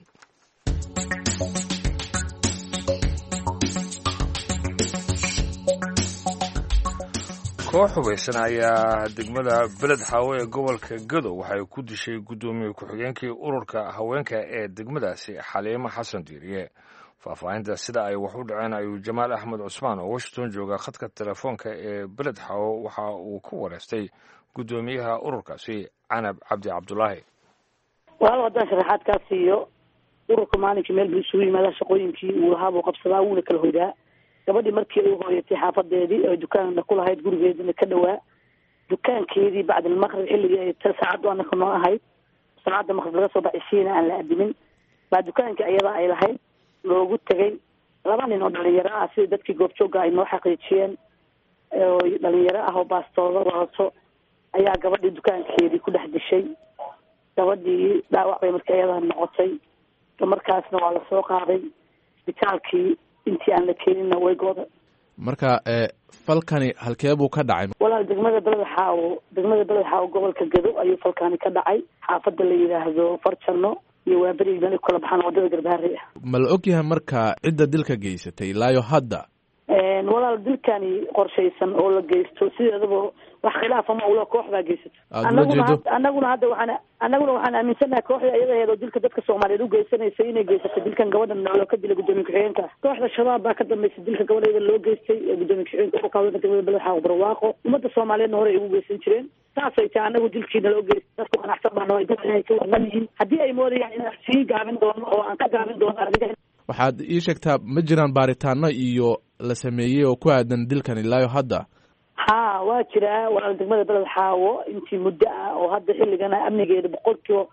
koox hubaysan ayaa degmada beled xaawo ee gobolka gadow waxay ku dishay guddoomiye ku-xigeenkii ururka haweenka ee degmadaasi xaliimo xasan diiriye faahfaahinta sida ay wax u dhaceen ayuu jamaal axmed cusmaan oo washington jooga khadka telefoonka ee beled xaawo waxa uu ku wareystay guddoomiyaha ururkaasi canab cabdi cabdulaahi. walaal haddaan sharaxaad kaa siiyo ururka maalinkii meel buu isugu yimaadaa shaqooyinkii uu lahaa buu qabsadaa wuuna kala hoydaa. gabadhii markii ay hooyatay xaafadeedii oo dukaanna ku lahayd gurigeedina ka dhawaa dukaankeedii bacdilmaqrib xilligii ay saacaddu anaka noo ahayd saacadda maqrib laga soo baxaysiina aan la adimin baa dukaankii ayadaa ay lahayd loogu tegay 2 nin oo dhalinyaro ah sida dadkii goobjooga ay noo xaqiijiyeen oo dhalinyaro ah oo baastooda wadato ayaa gabadhii dukaankeedii ku dhex dishay. gabadhii dhaawac bay markii ayadaa noqotay markaasna waa lasoo qaaday isbitaalkii intii aan la keenina way gooda. marka falkani halkee buu ka dhacay? walaal degmada beled xaawo gobolka gadow ayuu falkani ka dhacay xaafadda la yidhaahdo farjano iyo waa beri meel kala baxaan wadada garbaharey ah. ma la ogyahay marka cidda dilka geysatay ilaayo hadda? walaal dilkani qorshaysan oo la geysto sideedaba wax khilaaf ama ula koox baa geysato. anaguna hadda waxaan aaminsanahay kooxda iyadaheed oo dilka dadka Soomaaliyeed u geysanaysay inay geysato dilkan gabadhan loo ka dilay gudoomiye ku-xigeenka. kooxda shabaab baa ka dambeysay dilka gabadheeda loo geystay gudoomiye ku-xigeenka oo ka degmada beled xaawo barwaaqo. ummadda Soomaaliyeedna hore ay ugu geysan jireen taasay tahay anagu dilkiina loo geystay dadku qanacsan baa noo inay ka warman yihiin haddii ay moodayaan inaan sii gaabin doono oo aan ka gaabin doono arrinta. waxaad ii sheegtaa ma jiraan baaritaano iyo la sameeyey oo ku aadan dilkan ilaayo hadda? ha waa jiraa walaal degmada beled xaawo intii muddo ah oo hadda xilligana amnigeeda boqolkiiba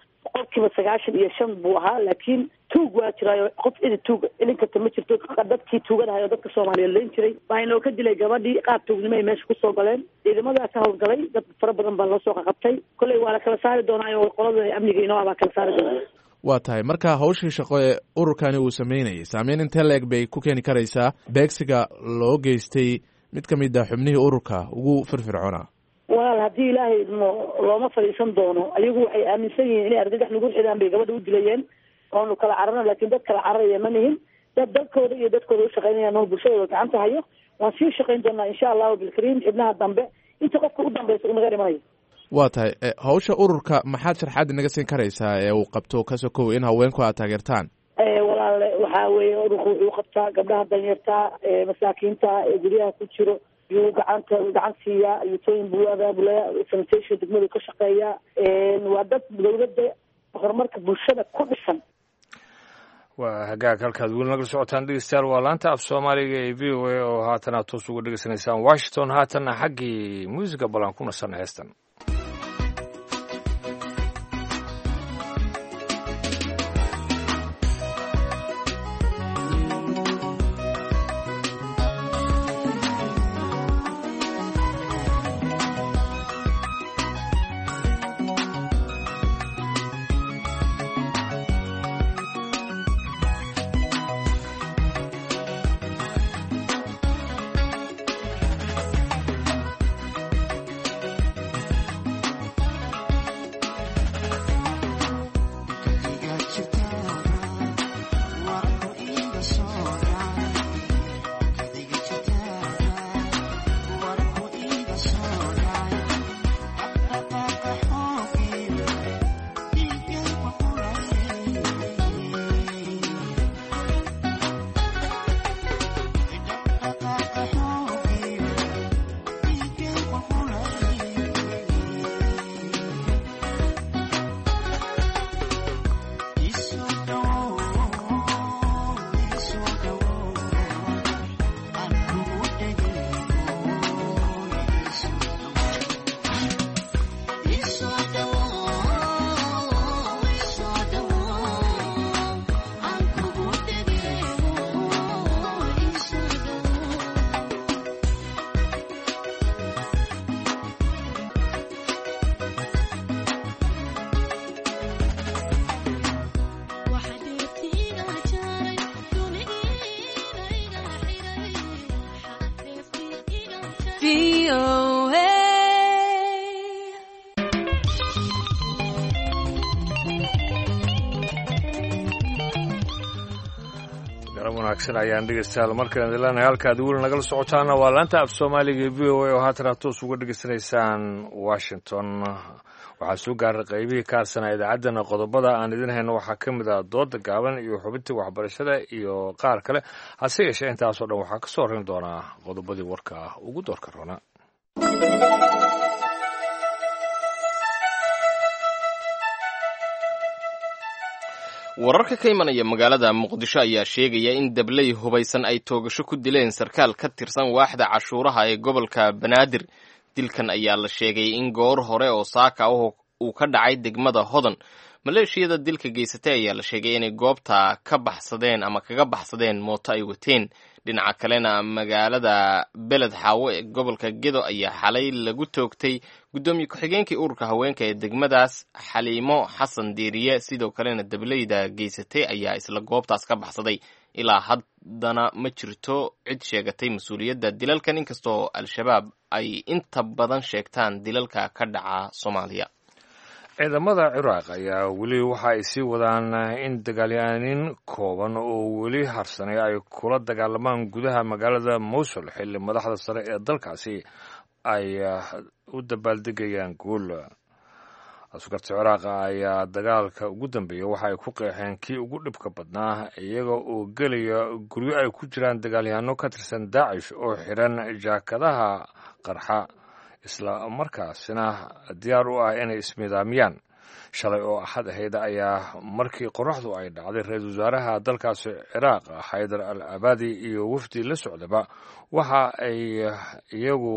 95 buu ahaa laakiin tuug waa jiraayo qof tuug ilinkarta ma jirto dadkii tuugadahay oo dadka Soomaaliyeed leen jiray baa inoo ka dilay gabadhii qaab tuugnimo ay meesha kusoo galeen ciidamadaas howlgalay dad fara badan baa loo soo qabtay kolley waa la kala saari doonaa oo qolada amniga inoo baa kala saari doonaa. waa tahay marka hawshii shaqo ee ururkani uu sameynayay saameyn intee la-eg bay ku keeni karaysaa beegsiga loo geystay mid ka mid ah xubnihii ururka ugu firfircoonaa? walaal haddii ilaahay idmo looma fadhiisan doono ayagu waxay aaminsan yihiin inay argagax nagu xidhaan bay gabadha u dilayeen oonu kala cararno laakiin dad kala cararaya ma nihin dad dalkooda iyo dadkooda u shaqaynayaan oo bulshadooda gacanta hayo waan sii shaqayn doonaa insha allahu bilkariim xibnaha dambe inta qofka u dambeysa unaga dhimanayo. waa tahay hawsha ururka maxaad sharxaad inaga siin karaysaa ee uu qabto ka sokow in haweenku aad taageertaan? walaal waxaa weeye ururku wuxuu qabtaa gabdhaha danyarta masaakiinta ee guryaha ku jiro yuu gacan siiyaa ayuutooyin buu abaabulaya sanitation degmadu ka shaqeeya waa dad dawladda horumarka bulshada ku dhisan. waa hagaag halkaad weli nagala socotaan dhegeystayaal waa laanta af soomaaliga ee v o a oo haatan aad toos uga dhegeysanaysaan washington. haatanna xaggii muusiga balan ku nasan heestan. wanaagsan ayaan dhegeystayaal markaan idin leenahay halkaad weli nagala socotaana waa laanta af soomaaliga ee v o a oo haatan aad toos uga dhegeysanaysaan washington. waxaa soo gaaray qaybihii ka harsanaa idaacaddana qodobada aan idin hayno waxaa ka mid ah dooda gaaban iyo xubintii waxbarashada iyo qaar kale. hase yeeshee intaasoo dhan waxaa ka soo horin doonaa qodobadii warka ah ugu doorka roona. wararka ka imanaya magaalada muqdisho ayaa sheegaya in dabley hubaysan ay toogasho ku dileen sarkaal ka tirsan waaxda cashuuraha ee gobolka banaadir. dilkan ayaa la sheegay in goor hore oo saaka uu ka dhacay degmada hodan. maleeshiyada dilka geysatay ayaa la sheegay inay goobta ka baxsadeen ama kaga baxsadeen mooto ay wateen. dhinaca kalena magaalada beled xaawo ee gobolka gedo ayaa xalay lagu toogtay guddoomiye ku-xigeenkii ururka haweenka ee degmadaas xaliimo xasan diiriye. sidoo kalena dableyda geysatay ayaa isla goobtaas ka baxsaday. ilaa haddana ma jirto cid sheegatay mas-uuliyadda dilalkan, inkastoo al-shabaab ay inta badan sheegtaan dilalka ka dhaca soomaaliya. ciidamada ciraaq ayaa weli waxa ay sii wadaan in dagaalyahanin kooban oo weli harsanay ay kula dagaalamaan gudaha magaalada mowsul xilli madaxda sare ee dalkaasi ay u dabaaldegayaan guul. askarta ciraaqa ayaa dagaalka ugu dambeeya waxa ay ku qeexeen kii ugu dhibka badnaa, iyaga oo gelaya guryo ay ku jiraan dagaalyahano ka tirsan daacish oo xiran jaakadaha qarxa isla markaasina diyaar u ah inay ismidaamiyaan. shalay oo axad ahayd ayaa markii qoraxdu ay dhacday ra-iisul wasaaraha dalkaasi ciraaq xaydar al abaadi iyo wafdi la socdaba waxa ay iyagu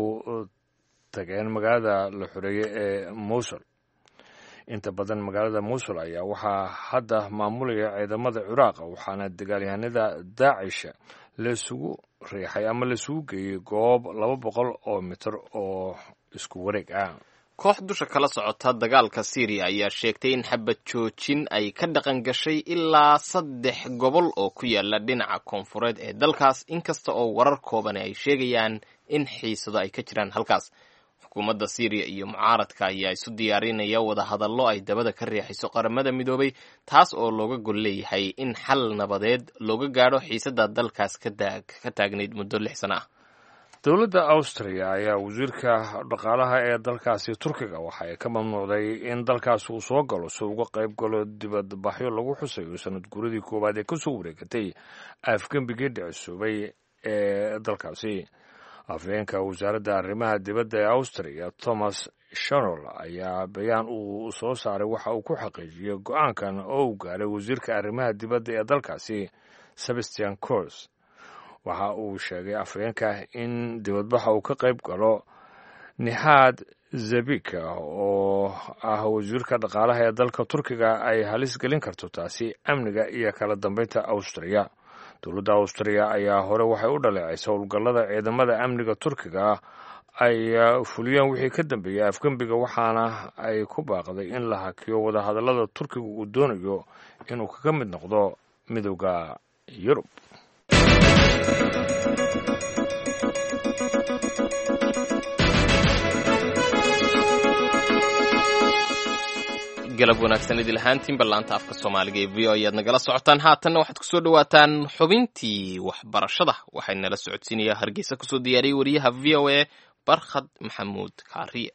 tageen magaalada la xoreeyey ee mowsul. inta badan magaalada mowsul ayaa waxaa hadda maamulaya ciidamada ciraaq, waxaana dagaalyahanada daacish laisugu riixay ama laisugu geeyey goob 200 oo mitir oo isku wareeg ah. koox dusha kala socota dagaalka Syria ayaa sheegtay in xabad joojin ay ka dhaqan gashay ilaa 3 gobol oo ku yaala dhinaca koonfureed ee dalkaas, inkasta oo warar kooban ay sheegayaan in xiisado ay ka jiraan halkaas. xukuumadda Syria iyo mucaaradka ayaa isu diyaarinaya wada hadallo ay dabada ka riixayso qaramada midoobay, taas oo looga gol leeyahay in xal nabadeed looga gaadho xiisada dalkaas ka taagnayd muddo 6 sano ah. dowladda Austria ayaa wasiirka dhaqaalaha ee dalkaasi Turkiga waxa ay ka mamnuucday in dalkaas uu soo galo si uga qayb galo dibadbaxyo lagu xusayo sanad guuradii koowaad ee ka soo wareegatay afgembigii dhicisoobay ee dalkaasi. afhayeenka wasaaradda arrimaha dibadda ee Austria Thomas Schorl ayaa bayaan uu soo saaray waxa uu ku xaqiijiyey go'aankan oo uu gaaray wasiirka arrimaha dibadda ee dalkaasi Sebastian Kurz. waxa uu sheegay afhayeenka in dibadbaxa uu ka qayb galo Nihat Zabika oo ah wasiirka dhaqaalaha ee dalka Turkiga ay halis gelin karto taasi amniga iyo kala dambeynta Austria. dowladda Austria ayaa hore waxay u dhaleecaysay howlgallada ciidamada amniga Turkiga ay fuliyeen wixii ka dambeeyay afgembiga, waxaana ay ku baaqday in la hakiyo wada hadallada Turkiga uu doonayo inuu kaga mid noqdo midowda Yurub. galab wanaagsan idil ahaantiin ballaanta afka soomaaliga ee v o ayaad nagala socotaan. haatanna waxaad kusoo dhawaataan xubintii waxbarashada. waxay nala socodsiinayaa hargeysa kusoo diyaariyey wariyaha v o a barkhad maxamuud kaariye.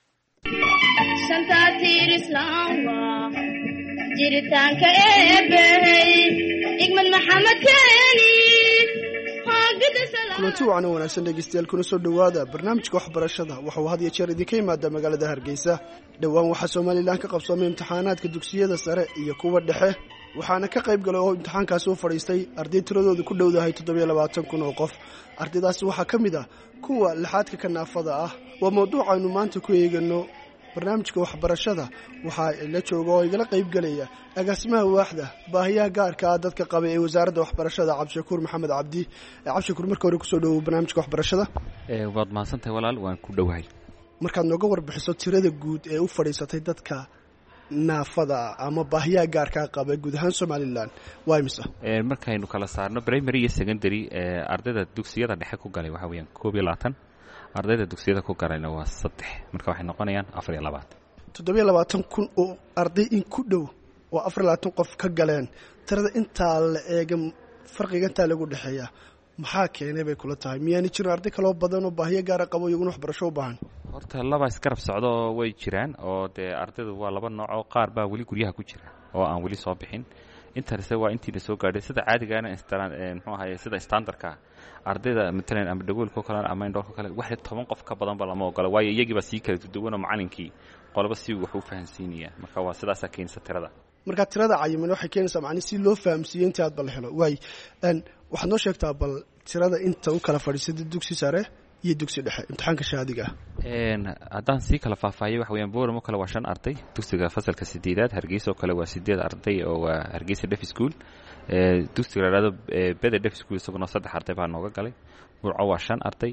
jiritaanka eebbahey igmad maxamed keeni kulanti wacan wanaagsan dhegeystayaal kuna soo dhowaada barnaamijka waxbarashada. waxauu had iyo jeer idinka yimaada magaalada hargeysa. dhowaan waxaa somalilan ka qabsoomay imtixaanaadka dugsiyada sare iyo kuwa dhexe, waxaana ka qayb galay oo imtixaankaasi u fadhiistay arday tiradooda ku dhowdahay 27,000 oo qof. ardaydaasi waxaa ka mid ah kuwa lixaadka ka naafada ah. waa mawduuc aynu maanta ku eegano barnaamijka waxbarashada. waxaa la jooga oo igala qayb galaya agaasimaha waaxda baahiyaha gaarka ah dadka qaba ee wasaaradda waxbarashada cabdishakuur maxamed cabdi. cabdishakuur, marka hore kusoo dhawow barnaamijka waxbarashada. waad mahadsantahay walaal, waan ku dhowahay. markaad nooga warbixiso tirada guud ee u fadhiisatay dadka naafada ama baahiyaha gaarkaa qaba guud ahaan somalilan waa imisa? markaynu kala saarno primary iyo secondary, ardayda dugsiyada dhexe ku galay waxaa weyaan 22, ardayda dugsiyada ku galayna waa 3, marka waxay noqonayaan 27,000 oo arday in ku dhow oo 24 qof ka galeen. tirada intaa la eega farqiga intaa lagu dhexeeya maxaa keenay bay kula tahay miyaani jirin arday kaloo badan oo baahiyo gaara qabo iyaguna waxbarasho u baahan horta laba isgarab socdo way jiraan oo dee ardaydu waa laba nooc oo qaar baa weli guryaha ku jira oo aan weli soo bixin intaase waa intiina soo gaadhay sida caadigaana muxuu ahaye sida standardka ardayda matalan ama dhagoolka kale ama indhoolka kale waxay 10 qof ka badanba lama ogola waayo iyagiiba sii kala duwan oo macallinkii qolaba si wax u fahansiinaya marka waa sidaas keenaysa tirada marka tirada cayiman waxay keenaysaa macni si loo fahamsiiyo inta aad bal helo waay waxaad noo sheegtaa bal tirada inta u kala fadhiisada dugsi sare iyo dugsi dhexe imtixaanka shahaadiga haddaan sii kala faahfaahiyay waxa weeyaan booramo kale waa 5 arday dugsiga fasalka 8aad hargeysa oo kale waa 8 arday oo waa hargeysa deaf school dugsiga la yiraahdo beda deaf school isaguna 3 arday baa nooga galay burco waa 5 arday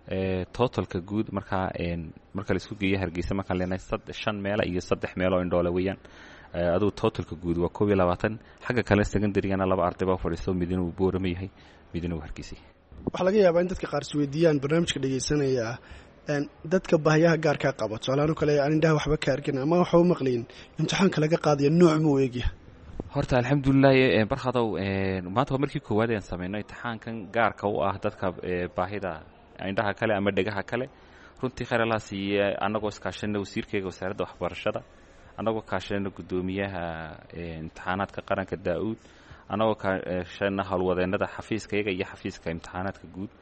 totalka guud marka la isku geeyo hargeysa marka leenahay 5 meel iyo 3 meel oo indhoole weeyaan aduu totalka guud waa 22 xagga kale secondary-gana 2 arday baa fadhiisto midna uu booramo yahay midna uu hargeysa waxaa laga yaabaa in dadka qaar isweydiiyaan barnaamijka dhegaysanaya dadka baahiyaha gaarkaa qaba tusaalahaan kale aan indhaha waxba ka arkin ama waxba u maqlayn imtixaanka laga qaadayo nooc muu eegyahay horta alxamdulilah barkadow maanta waa markii koowaad aan sameynay imtixaankan gaarka u ah dadka baahida indhaha kale ama dhegaha kale runtii khayr Allah siiye annagoo iskaashanay wasiirkayga wasaaradda waxbarashada annagoo kaashanay gudoomiyaha imtixaanaadka qaranka Daa'uud annagoo kaashanay hawlwadeennada xafiiskayga iyo xafiiska imtixaanaadka guud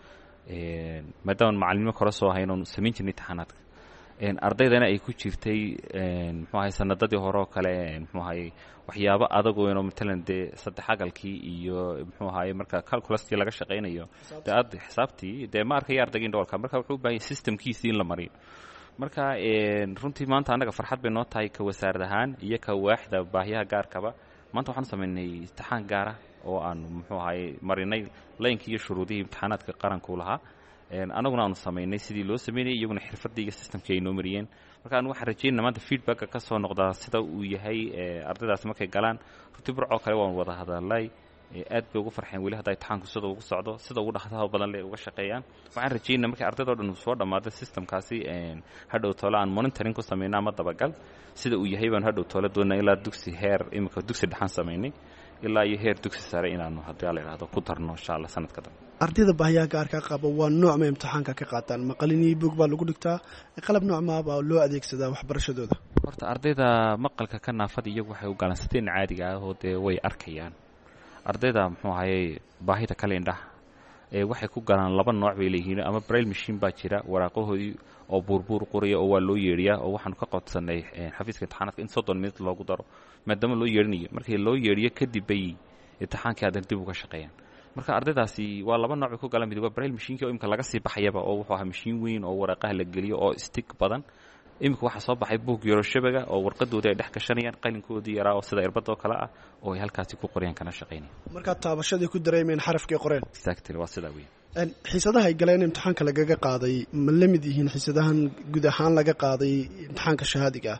maadaama macallimiin kala soo hayno sameyn jirnay imtixaanaadka ardaydana ay ku jirtay muxuu ahay sanadadii hore oo kale muxuu ahay waxyaabo adag oo inoo matalan dee saddex aqalkii iyo muxuu ahay marka calculuskii laga shaqeynayo dee aad xisaabtii dee ma arkay ardayga indhoolka marka wuxuu u baahan systemkiisii in la mariyo marka runtii maanta anaga farxad bay noo tahay ka wasaarad ahaan iyo ka waaxda baahiyaha gaarkaba maanta waxaan sameynay imtixaan gaara oo aan muxuu ahay marinay laynkii iyo shuruudihii imtixaanaadka qaranku lahaa anaguna aanu sameynay sidii loo sameynayay iyaguna xirfadii iyo systemkii ay noo mariyeen marka anu waxaan rajeynaa maanta feedbacka ka soo noqdaa sida uu yahay ardaydaas markay galaan runtii burcoo kale waan wada hadalay aad bay ugu farxeen weli hadda imtixaanku sida ugu socdo sida ugu dhaqsaha badan leh uga shaqeeyaan waxaan rajeynaa markay ardaydoo dhan soo dhammaado systemkaasi hadhow toole aan monitoring ku sameyno ama dabagal sida uu yahay baan hadhow toole doonaa ilaa dugsi heer imika dugsi dhexan sameynay ilaa iyo heer dugsi sare inaanu haddii la yidhaahdo ku darno insha allah sanadka dambe ardayda baahiyaha gaarka qaba waa nooc ma imtixaanka ka qaataan maqalin iyo buug baa lagu dhigtaa qalab nooc maaba loo adeegsadaa waxbarashadooda horta ardayda maqalka ka naafada iyagu waxay u galansateen caadiga ah oo dee way arkayaan ardayda muxuu ahayey baahida kale indhaha waxay ku galaan laba nooc bay leeyihiin ama braille machine baa jira waraaqahoodii oo buurbuur qoraya oo waa loo yeedhiyaa oo waxaanu ka qodsanay xafiiska imtixaanaadka in 30 minute loogu daro maadaama loo yeedhinayo markii loo yeedhiyo kadib bay imtixaankii haddana dib uga shaqeeyaan marka ardaydaasi waa laba nooc bay ku galaan mid waa braille machine oo imka laga sii baxayaba oo wuxuu ahaa machine weyn oo waraaqaha la geliyo oo stick badan imika waxa soo baxay buug yaro shabaga oo warqadoodii ay dhex gashanayaan qalinkoodii yaraa oo sida irbad oo kale ah oo ay halkaasi ku qorayaan kana shaqeynayaan marka taabashadii ku dareemeen xarafkii qoreen exactly waa sida weyn xiisadaha ay galeen imtixaanka lagaga qaaday ma la mid yihiin xiisadahan guud ahaan laga qaaday imtixaanka shahaadiga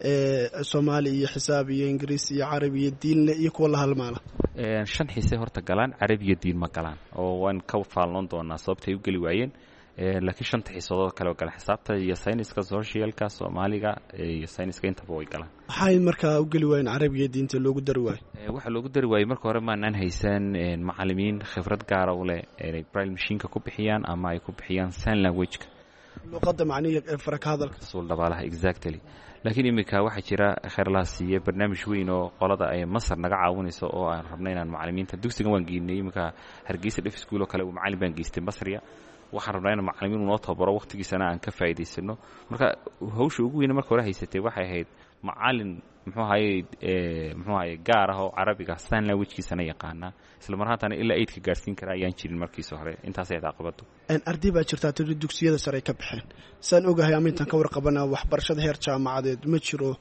ee Soomaali iyo xisaab iyo Ingiriis iyo Carabi iyo diinle iyo kuwa la halmaala 5 xiise horta galaan Carabi iyo diin ma galaan oo waan ka faalnoon doonaa sababtay u gali waayeen laakiin 5 xiisadood kale oo kala xisaabta iyo sayniska socialka Soomaaliga iyo sayniska intaba way galaan waxay markaa u gali waayeen Carabiga diinta loogu dari waayay waxa loogu dari waayay marka hore ma aan haysan macallimiin khibrad gaar ah u leh inay braille machine-ka ku bixiyaan ama ay ku bixiyaan sign language-ka luqadda macniga farka hadalka soo dhabaalaha exactly laakiin imika waxa jira khayrlaasiye barnaamij weyn oo qolada ay Masar naga caawinayso oo aan rabnay inaan macallimiinta dugsiga waan geynay imika Hargeysa Deaf School oo kale uu macallin baan geystay Masriya waxaan rabnaa in macallimiin noo tabaro waqtigiisana aan ka faa'iideysano marka hawsha ugu weyn marka hore haysatay waxay ahayd macallin muxuu ahaayey gaar ah oo Carabiga sign language-kiisana yaqaana isla markaana ilaa 8 ka gaarsiin kara ayaan jirin markiisa hore intaas ay caqabado arday baa jirta tii dugsiyada sare ka baxeen saan ogahay ama intaan ka warqabana waxbarashada heer jaamacadeed ma jiro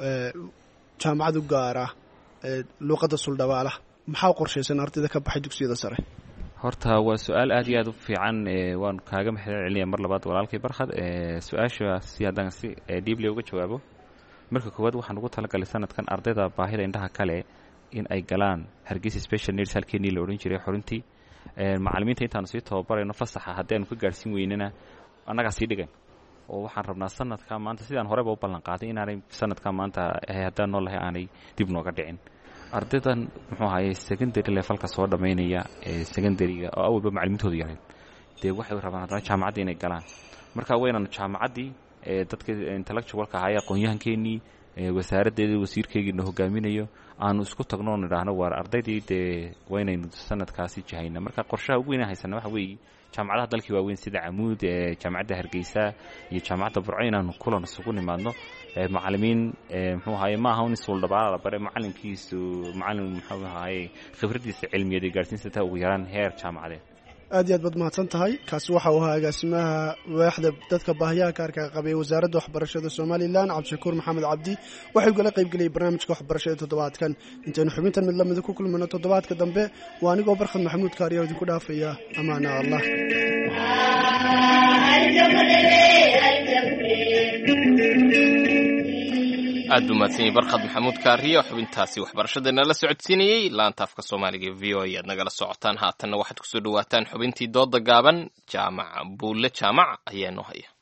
jaamacad u gaar ah luqadda suldhabaalaha maxaa qorshaysan ardayda ka baxay dugsiyada sare horta waa su'aal aad iyo aad u fiican waan kaaga mahad celinayaa mar labaad walaalkay barxad su'aashaas haddaan si deeply uga jawaabo marka koowaad waxaan ugu talagalay sanadkan ardayda baahida indhaha kale in ay galaan Hargeysa Special Needs halkeenii la oran jiray xuruntii macallimiinta intaan sii tababarayno fasaxa haddii aan ku gaarsiin weynana annaga sii dhigan oo waxaan rabnaa sanadka maanta sidaan horeba u ballan qaaday inaanay sanadka maanta haddaan noolahay aanay dib nooga dhicin ardaydan muxuu ahaye secondary levelka soo dhammaynaya ee secondaryga oo awalba macalimiintoodu yareen dee waxay rabaan haddana jaamacaddii inay galaan marka waynan jaamacaddii dadka intellectualka ahaa ee aqoon-yahankeenii wasaaraddeedii wasiirkeygiina hogaaminayo aanu isku tagno on idhaahno waar ardaydii dee waynaynu sanadkaasi jahayna marka qorshaha ugu weyna haysana waxa weeye jaamacadaha dalkii waaweyn sida camuud jaamacadda hargeysa iyo jaamacadda burco inaanu kulan isugu nimaadno macalimiin muxuu ahaye ma aha un isuuldhabaala la bare macalinkiisu macalin muxuu ahaye khibraddiisa cilmiyeed ee gaarsiinsa taa ugu yaraan heer jaamacadeed aad iyo aad baad mahadsan tahay kaasi waxa uu ahaa agaasimaha waaxda dadka baahiyaha gaarka qabay wasaaradda waxbarashada somalilan cabdishakuur maxamed cabdi waxay ugala qaybgeliyay barnaamijka waxbarashada toddobaadkan intaynu xubintan mid lamida ku kulmano toddobaadka dambe waa anigoo barkhad maxamuud kaariya idinku dhaafaya amaana allah aad buu mahadsan barkhad maxamuud kaariyo xubintaasi waxbarashadana la socodsiinayey laanta afka soomaaliga v o ayaad nagala socotaan haatanna waxaad kusoo dhawaataan xubintii dooda gaaban jaamac buulle jaamac ayaa noo haya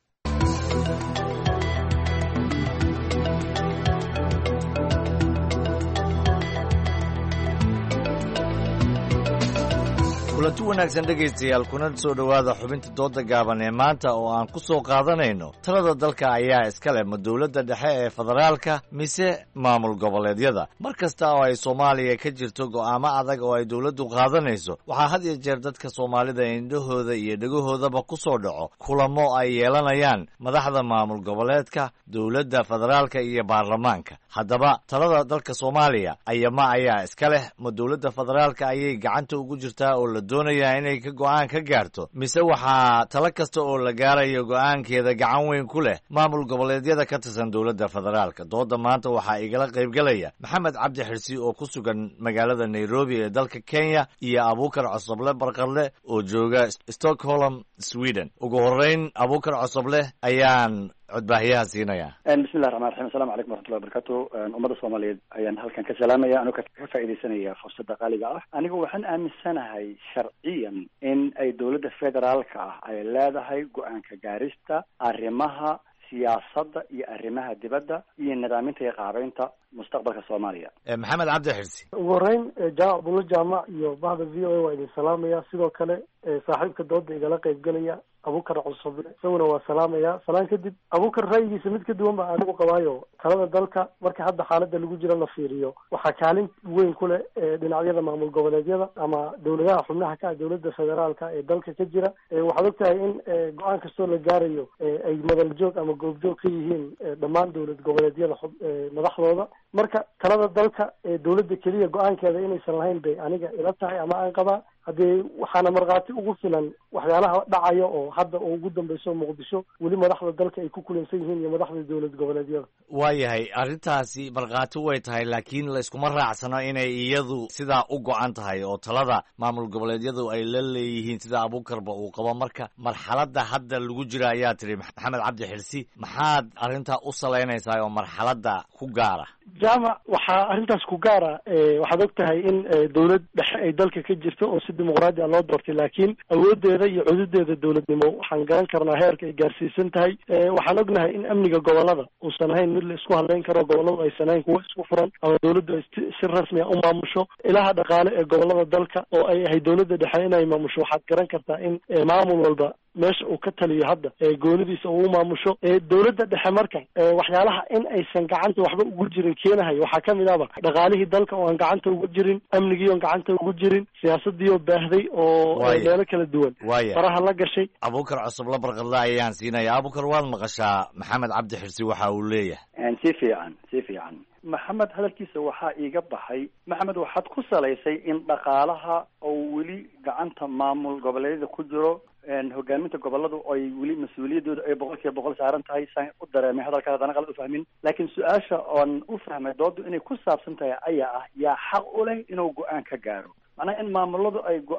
kulanti wanaagsan dhegaystayaal kuna soo dhowaada xubinta dooda gaaban ee maanta oo aan ku soo qaadanayno talada dalka ayaa iska leh ma dowladda dhexe ee federaalka mise maamul goboleedyada mar kasta oo ay soomaaliya ka jirto go'aamo adag oo ay dowladdu qaadanayso waxaa had iyo jeer dadka soomaalida indhahooda iyo dhegahoodaba ku soo dhaco kulamo ay yeelanayaan madaxda maamul goboleedka dowladda federaalka iyo baarlamaanka haddaba talada dalka soomaaliya ayama ayaa iska leh ma dowladda federaalka ayay gacanta ugu jirtaa oo la doonaya inay ka go'aan ka gaarto mise waxaa talo kasta oo la gaarayo go'aankeeda gacan weyn ku leh maamul goboleedyada ka tirsan dowladda federaalka dooda maanta waxaa igala qaybgelaya maxamed cabdi xirsi oo ku sugan magaalada nairobi ee dalka kenya iyo abuukar cosoble barqadle oo jooga stockholm sweden ugu horeyn abuukar cosoble ayaan codbaahiyaha siinaya bismillahi raxmaan raxiim assalamu calaykum waraxmatullahi wabarakatu ummadda soomaaliyeed ayaan halkan ka salaamaya anoo ka faa'iidaysanaya fursadda qaaliga ah anigu waxaan aaminsanahay sharciyan in ay dowladda federaalka ah ay leedahay go-aanka gaarista arrimaha siyaasadda iyo arrimaha dibadda iyo nidaaminta iyo qaabeynta mustaqbalka soomaaliya maxamed cabdi xirsi ugu horeyn jaamac buulo jaamac iyo bahda v o a waa idin salaamaya sidoo kale saaxiibka dooda igala qaybgelaya abuukar cosoble isaguna waa salaamaya salaan kadib abuukar ra'yigiisa mid ka duwan ba anigu qabaayo talada dalka marka hadda xaalada lagu jiro la fiiriyo waxaa kaalin weyn ku leh dhinacyada maamul goboleedyada ama dowladaha xubnaha ka ah dowladda federaalka ee dalka ka jira waxaad ogtahay in go-aan kastoo la gaarayo ay madal joog ama goobjoog ka yihiin dhammaan dowlad goboleedyada madaxdooda marka talada dalka dowladda keliya go-aankeeda inaysan lahayn bay aniga ila tahay ama aan qabaa haddee waxaana markhaati ugu filan waxyaalaha dhacaya oo hadda oo ugu dambayso muqdisho weli madaxda dalka ay ku kulansan yihiin iyo madaxda dowlad goboleedyada waayahay arrintaasi markhaati way tahay laakiin layskuma raacsano inay iyadu sidaa u go-an tahay oo talada maamul goboleedyadu ay la leeyihiin sida abuukarba uu qabo marka marxaladda hadda lagu jira ayaa tiri maxamed cabdi xirsi maxaad arrintaa u salaynaysaa oo marxaladda ku gaara jaamac waxaa arrintaas ku gaara waxaad og tahay in dowlad dhexe ay dalka ka jirto oo si dimuqraadi a loo doortay laakiin awoodeeda iyo cududeeda dowladnimo waxaan garan karnaa heerka ay gaarsiisan tahay waxaan ognahay in amniga gobolada uusan ahayn mid la isku hadlayn karo goboladu aysan ahayn kuwo isku furan ama dowladdu ay si rasmi a u maamusho ilaha dhaqaale ee gobolada dalka oo ay ahay dowladda dhexe inay maamusho waxaad garan kartaa in maamul walba meesha uu ka taliyo hadda goonidiisa uu maamusho dowladda dhexe marka waxyaalaha in aysan gacanta waxba ugu jirin keenahay waxaa kamid ahba dhaqaalihii dalka oo aan gacanta ugu jirin amnigii oon gacanta ugu jirin siyaasadii oo baahday oo meelo kala duwan faraha la gashay abuukar cosoble barqadle ayaan siinaya abuukar waad maqashaa maxamed cabdi xirsi waxa uu leeyahay si fiican maxamed hadalkiisa waxaa iiga baxay maxamed waxaad ku salaysay in dhaqaalaha oo weli gacanta maamul goboleedyada ku jiro hogaaminta goboladu ay weli mas-uuliyadooda ay 100% saaran tahay saan u dareemay hadalka haddana qalad u fahmin laakiin su-aasha oon u fahmay doodu inay ku saabsan tahay ayaa ah yaa xaq u leh inuu go-aan ka gaaro macnaha in maamuladu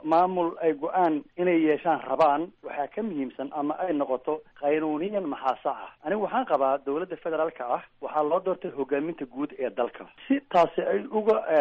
ay go-aan inay yeeshaan rabaan waxaa ka muhiimsan ama ay noqoto qaynuuniyan maxaa sax ah anigu waxaan qabaa dowladda federaalka ah waxaa loo doortay hogaaminta guud ee dalka si taasi ay uga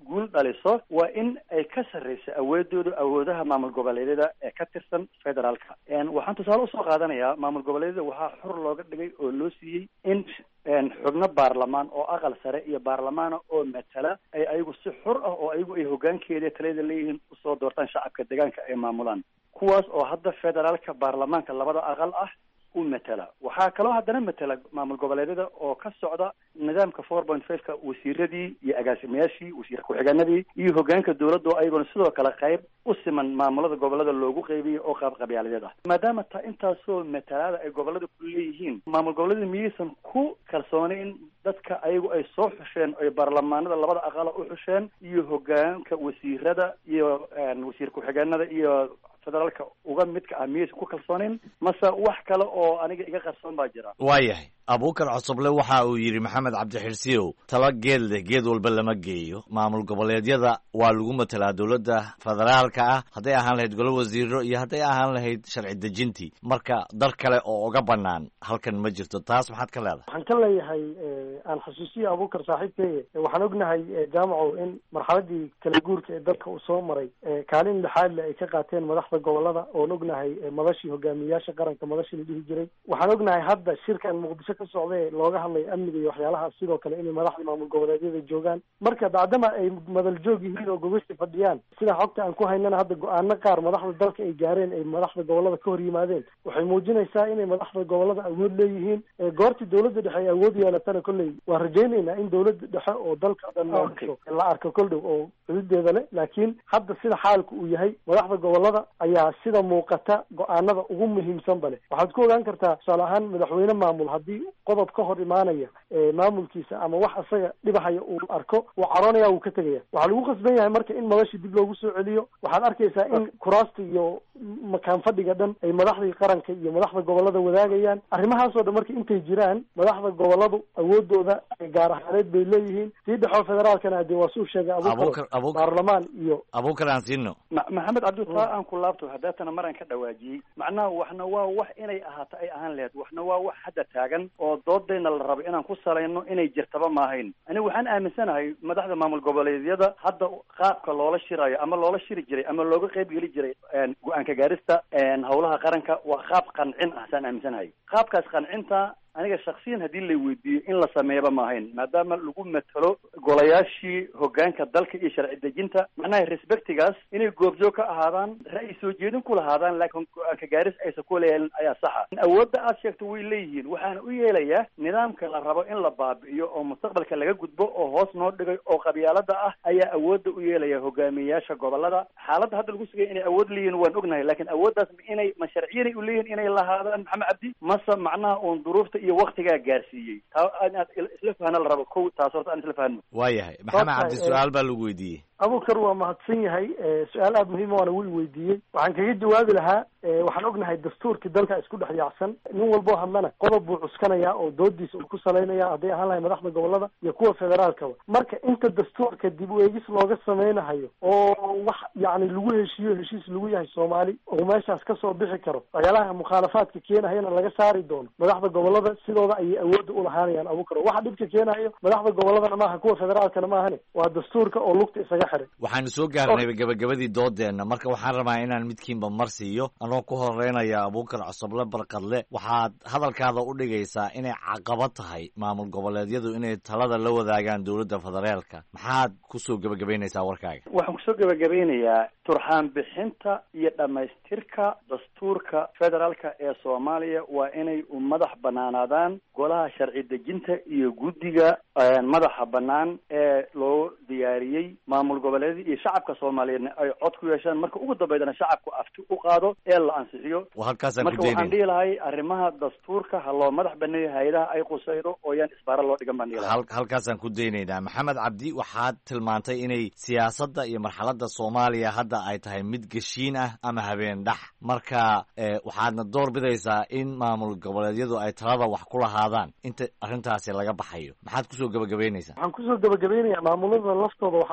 guul dhaliso waa in ay ka sarreyso awoodooda awoodaha maamul goboleedyada ee ka tirsan federaalka. waxaan tusaale usoo qaadanayaa maamul goboleedyada waxaa xor looga dhigay oo loo siiyey in xubno baarlamaan oo aqal sare iyo baarlamaana oo matala ay ayagu si xor ah oo ayagu ay hogaankeeda talada leeyihiin usoo doortaan shacabka deegaanka ay maamulaan, kuwaas oo hadda federaalka baarlamaanka labada aqal ah u matala. waxaa kaloo haddana matala maamul goboleedyada oo ka socda nidaamka 4.5ka wasiiradii iyo agaasimayaashii, wasiir ku-xigeenadii iyo hogaanka dowladda oo ayaguna sidoo kale qayb u siman maamulada gobolada loogu qaybiyey oo qaab qabyaaladeed ah. maadaama intaasoo matalaada ay gobolada ku leeyihiin, maamul goboleedyada miyaysan ku kalsoonayn dadka ayagu ay soo xusheen oy baarlamaanada labada aqala u xusheen iyo hogaanka wasiirada iyo wasiir ku-xigeenada iyo federaalka uga midka ah miyaysan ku kalsoonayn mase wax kale oo aniga iga qarsoon baa jira? waayahay abuukar cosoble waxa uu yidhi maxamed cabdixirsiyow tala geed leh geed walba lama geeyo. maamul goboleedyada waa lagu matelaa dowladda federaalka ah, hadday ahaan lahayd golo wasiiro iyo hadday ahaan lahayd sharci dejintii. marka dar kale oo uga banaan halkan ma jirto. taas maxaad ka leedahay? waxaan ka leeyahay aan xasuusiya abuukar saaxiibkey, waxaan ognahay jaamacow in marxaladii kala guurka ee dalka uu soo maray kaalin lixaad le ay ka qaateen madaxda gobolada, oon ognahay madashii hogaamiyayaasha qaranka madashii la dhihi jiray. waxaan ognahay hadda shirkan muqdisho ka socday looga hadlayo amniga iyo waxyaalahaas sidoo kale inay madaxda maamul goboleedyada joogaan. marka bacdama ay madal joog yihiin oo gogosha fadhiyaan, sida xogta aan ku haynana hadda go-aano qaar madaxda dalka ay gaareen ay madaxda gobolada ka hor yimaadeen, waxay muujinaysaa inay madaxda gobolada awood leeyihiin. goortii dowladda dhexe ay awood yeelatana kolley waan rajaynaynaa in dowladda dhexe oo dalka dhan la arko kol dhow oo xuduudeeda leh. laakiin hadda sida xaalku uu yahay, madaxda gobolada ayaa sida muuqata go-aanada ugu muhiimsanba leh. waxaad ku ogaan kartaa tusaale ahaan madaxweyne maamul haddii qodob ka hor imaanaya maamulkiisa ama wax isaga dhibahaya uu arko, wuu caroonaya, wuu ka tegaya. waxaa lagu khasban yahay marka in madashii dib loogu soo celiyo. waxaad arkaysaa in kuraasta iyo makaan fadhiga dhan ay madaxdii qaranka iyo madaxda gobolada wadaagayaan. arrimahaasoo dhan marka intay jiraan, madaxda goboladu awoodooda gaar ahaaneed bay leeyihiin. sii dhexoo federaalkana hadee waa suu sheegay baarlamaan iyo abuukar aan siino maxamed cabditaa aan ku laabto haddaatana maraan ka dhawaajiyey. macnaha waxna waa wax inay ahaato ay ahaan lahayd, waxna waa wax hadda taagan oo doodayna la rabo inaan ku salayno inay jirtaba maahayn. aniga waxaan aaminsanahay madaxda maamul goboleedyada hadda qaabka loola shirayo ama loola shiri jiray ama looga qayb geli jiray go-aanka gaarista howlaha qaranka waa qaab qancin ah saan aaminsanahay. qaabkaas qancinta aniga shaksiyan haddii la weydiiyo in la sameeyaba maahayn, maadaama lagu matalo golayaashii hogaanka dalka iyo sharci dejinta. macnaha respectigaas inay goobjoog ka ahaadaan, ra'yi soo jeedin ku lahaadaan, laakiin go-aanka gaaris aysan ku leeyahin ayaa saxa. awoodda aad sheegto way leeyihiin, waxaana u yeelayaa nidaamka la rabo in la baabi'iyo oo mustaqbalka laga gudbo oo hoos noo dhigay oo qabyaalada ah ayaa awoodda u yeelaya hogaamiyeyaasha gobolada. xaaladda hadda lagu sugaya inay awood leeyihin waan ognahay, laakiin awooddaas inay ma sharciyanay u leeyihin inay lahaadaan maxamed cabdi mase macnaha uun duruufta iyo waktigaa gaarsiiyey. taa isla fahna la rabo ko taas horta aan isla fahno. waayahay maxamed cabdi su-aal baa lagu weydiiyey. abuukar waa mahadsan yahay, su-aal aada muhiima waana wuu weydiiyey. waxaan kaga jawaabi lahaa, waxaan ognahay dastuurkii dalka isku dhex yaacsan. nin walboo hadlana qodob buu cuskanayaa oo doodiisa uu ku salaynaya, hadday ahaan lahay madaxda gobolada iyo kuwa federaalkaba. marka inta dastuurka dib u eegis looga sameynahayo oo wax yacni lagu heshiiyo heshiis lagu yahay soomaali oo meeshaas kasoo bixi karo, waxyaalaha mukhaalafaadka keenahayana laga saari doono. madaxda gobolada sidooda ayay awoodda ulahaanayaan abuukar. waxa dhibka keenahayo madaxda goboladana maaha, kuwa federaalkana maahane, waa dastuurka oo lugta isaga xiray. waxaanu soo gaarnay gabagabadii doodeenna, marka waxaan rabaa inaan midkiinba mar siiyo anoo ku horeynaya abuukar cosoble barkadle. waxaad hadalkaada u dhigaysaa inay caqabad tahay maamul goboleedyadu inay talada la wadaagaan dowladda federaalka. maxaad kusoo gebagabaynaysaa warkaaga? waxaan kusoo gebagabeynayaa turxaan bixinta iyo dhamaystirka dastuurka federaalka ee soomaaliya waa inay u madax banaanaadaan golaha sharci dejinta iyo guddiga madaxa banaan ee loo diyaariyey maamul goboleed iyo shacabka Soomaaliyeed ay cod ku yeeshaan. marka ugu dambeydana shacabku afti u qaado ee la ansixiyo. marka waxaan dhihi lahay arrimaha dastuurka ha loo madax baneeyo, hay'adaha ay qusaydo oo yaan isbaara loo dhigan baan dhihi lahay. halkaasaan ku daynaynaa. maxamed cabdi, waxaad tilmaantay inay siyaasadda iyo marxaladda Soomaaliya hadda ay tahay mid geshiin ah ama habeen dhax. marka waxaadna door bidaysaa in maamul goboleedyadu ay talada wax ku lahaadaan inta arrintaasi laga baxayo. maxaad kusoo gebagabeynaysaa? waxaan kusoo gebagabeynaya maamulada laftooda waxaa loo dhisay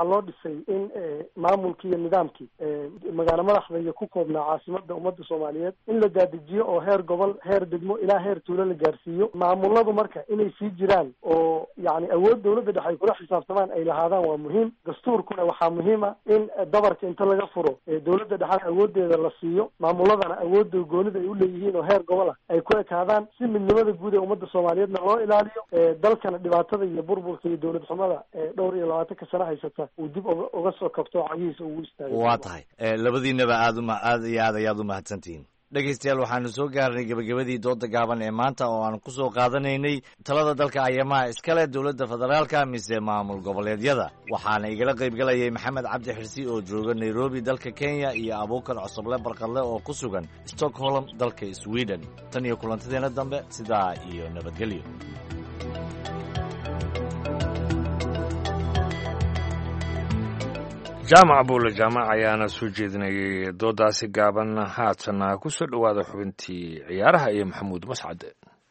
noqotay in maamulkii iyo nidaamkii magaalo madaxda iyo ku koobnaa caasimada ummadda soomaaliyeed in la daadijiyo oo heer gobol, heer degmo ilaa heer tuulo la gaarsiiyo. maamuladu marka inay sii jiraan oo yani awood dawladda dhexe ay kula xisaabtamaan ay lahaadaan waa muhiim. dastuurkuna waxaa muhiima in dabarka inta laga furo dawladda dhexe awoodeeda la siiyo, maamuladana awoodda goonida ay uleeyihiin oo heer gobol ah ay ku ekaadaan si midnimada guud ee ummadda soomaaliyeedna loo ilaaliyo, dalkana dhibaatada iyo burburka iyo dawlad xumada dhowr iyo 20 sano haysata uu dib uga soo kabto cagihiisa ugu istaago. waa tahay labadiinaba aad iyo aad ayaad u mahadsantihiin. dhegaystayaal waxaanu soo gaarnay gebagabadii dooda gaaban ee maanta oo aan ku soo qaadanaynay talada dalka ayamaha iskale dowladda federaalka mise maamul goboleedyada. waxaana igala qaybgalayay maxamed cabdi xirsi oo jooga nairobi dalka kenya iyo abuukar cosoble barqadle oo ku sugan stockholm dalka sweden. tan iyo kulantadeena dambe sidaa iyo nabadgelyo. jaamac buule jaamac ayaana soo jeedinayay doodaasi gaaban. haatana ku soo dhowaada xubintii ciyaaraha iyo maxamuud mascade.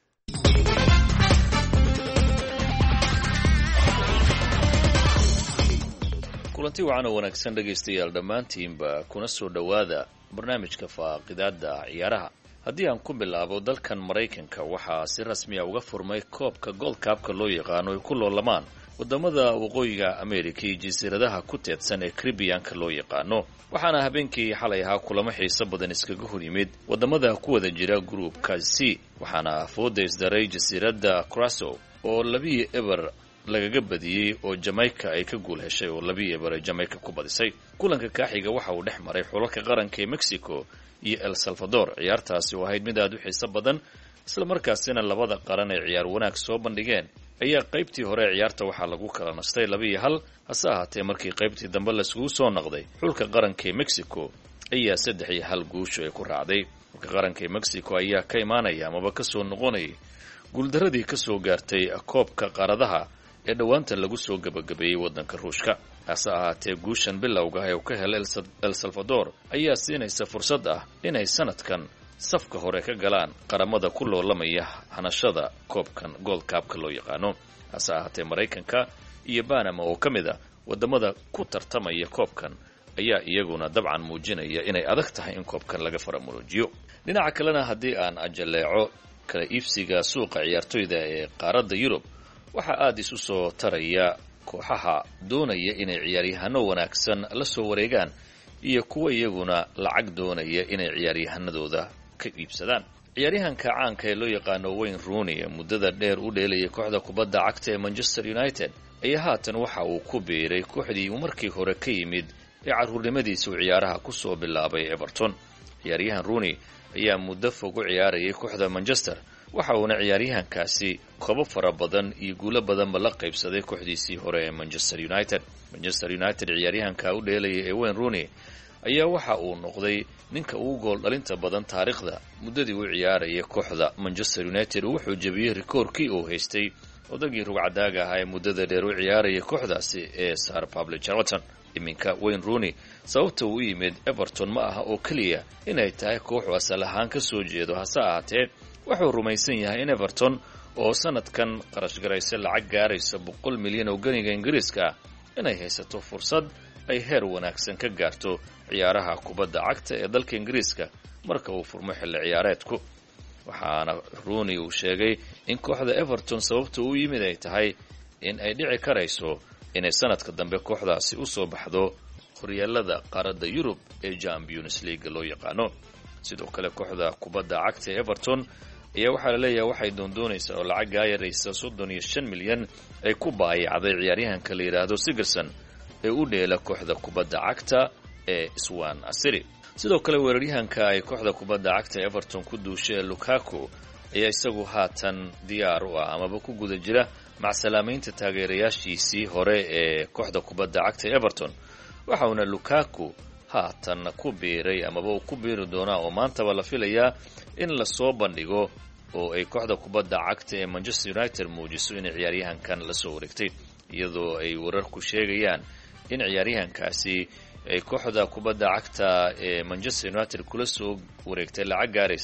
kulanti wacan oo wanaagsan dhegaystayaal dhammaantiinba kuna soo dhowaada barnaamijka faaqidaada ciyaaraha. haddii aan ku bilaabo dalkan maraykanka waxaa si rasmiya uga furmay koobka gold kaabka loo yaqaano ay ku loolamaan wadamada waqooyiga america iyo jasiiradaha ku teedsan ee caribiyanka loo yaqaano. waxaana habeenkii xalay ahaa kulamo xiiso badan iskaga hor yimid wadamada ku wada jira gruupka c. waxaana fooda isdaray jasiiradda curaçao oo 2-0 lagaga badiyey oo jamaica ay ka guul heshay oo 2-0 ay jamaica ku badisay. kulanka kaaxiga waxa uu dhex maray xulalka qaranka ee mexico iyo el salvador. ciyaartaasi oo ahayd mid aad u xiiso badan isla markaasina labada qaran ay ciyaar wanaag soo bandhigeen ayaa qaybtii hore ee ciyaarta waxaa lagu kala nastay 2-1. hase ahaatee markii qaybtii dambe laisugu soo noqday xulka qaranka ee mexico ayaa 3-1 guusho ay ku raacday. xulka qaranka ee mexico ayaa ka imaanaya amaba ka soo noqonayay guuldaradii ka soo gaartay koobka qaaradaha ee dhowaanta lagu soo gabagabeeyey waddanka ruushka. hase ahaatee guushan bilowga ee uu ka helay el salvador ayaa siinaysa fursad ah inay sanadkan safka hore ka galaan qaramada ku loolamaya hanashada koobkan gold kaabka loo yaqaano. hase ahaatee maraykanka iyo banama oo ka mid a wadamada ku tartamaya koobkan ayaa iyaguna dabcan muujinaya inay adag tahay in koobkan laga faramuruujiyo. dhinaca kalena haddii aan ajaleeco kala iibsiga suuqa ciyaartoyda ee qaaradda yurub waxaa aad isu soo taraya kooxaha doonaya inay ciyaaryahano wanaagsan la soo wareegaan iyo kuwa iyaguna lacag doonaya inay ciyaaryahanadooda ka iibsadaan. ciyaaryahanka caanka ee loo yaqaano Wayne Rooney ee muddada dheer u dheelayay kooxda kubadda cagta ee Manchester United ayaa haatan waxa uu ku biiray kooxdii uu markii hore ka yimid ee caruurnimadiisa uu ciyaaraha ku soo bilaabay Everton. ciyaaryahan Rooney ayaa muddo fog u ciyaarayay kooxda Manchester waxa uuna ciyaaryahankaasi koobo fara badan iyo guulo badanba la qaybsaday kooxdiisii hore ee Manchester United. Manchester United ciyaaryahanka u dheelayay ee Wayne Rooney ayaa waxa uu noqday ninka ugu gool dhalinta badan taariikhda muddadii uu ciyaarayay kooxda Manchester United. wuxuu jabiyey rikoorkii uu haystay odagii rugcadaaga ahaa ee muddada dheer u ciyaarayay kooxdaasi ee Sir Pablo Charlton. iminka Wayne Rooney sababta uu yimid Everton ma aha oo kaliya inay tahay kooxu asal ahaan ka soo jeedo, hase ahaatee wuxuu rumaysan yahay in Everton oo sanadkan qarash garaysa lacag gaaraysa 100 milyan oo ganiga Ingiriiska ah inay haysato fursad ay heer wanaagsan ka gaarto ciyaaraha kubadda cagta ee dalka Ingiriiska marka uu furmo xilli ciyaareedku. waxaana Rooney uu sheegay in kooxda Everton sababta uu yimid ay tahay in ay dhici karayso inay sanadka dambe kooxdaasi u soo baxdo horyaalada qaaradda Yurub ee Champions League loo yaqaano. sidoo kale kooxda kubadda cagta ee Everton ayaa waxaa la leeyahay waxay doondoonaysaa oo lacag gaaraysa 35 milyan ay ku baayacday ciyaaryahanka la yiraahdo Sigurdsson ee u dheela kooxda kubadda cagta ee Swansea City. sidoo kale weeraryahanka ay kooxda kubadda cagta Everton ku duushay Lukaku ayaa isagu haatan diyaar u ah amaba ku guda jira macsalaameynta taageerayaashiisii hore ee kooxda kubadda cagta Everton. waxauna Lukaku haatan ku biiray amaba uu ku biiri doonaa oo maantaba la filayaa in la soo bandhigo oo ay kooxda kubadda cagta ee Manchester United muujiso in ciyaaryahankan la soo wareegtay, iyadoo ay wararku sheegayaan in ciyaaryahankaasi ay kooxda kubadda cagta ee Manchester United kula soo wareegtay lacag gaaraysa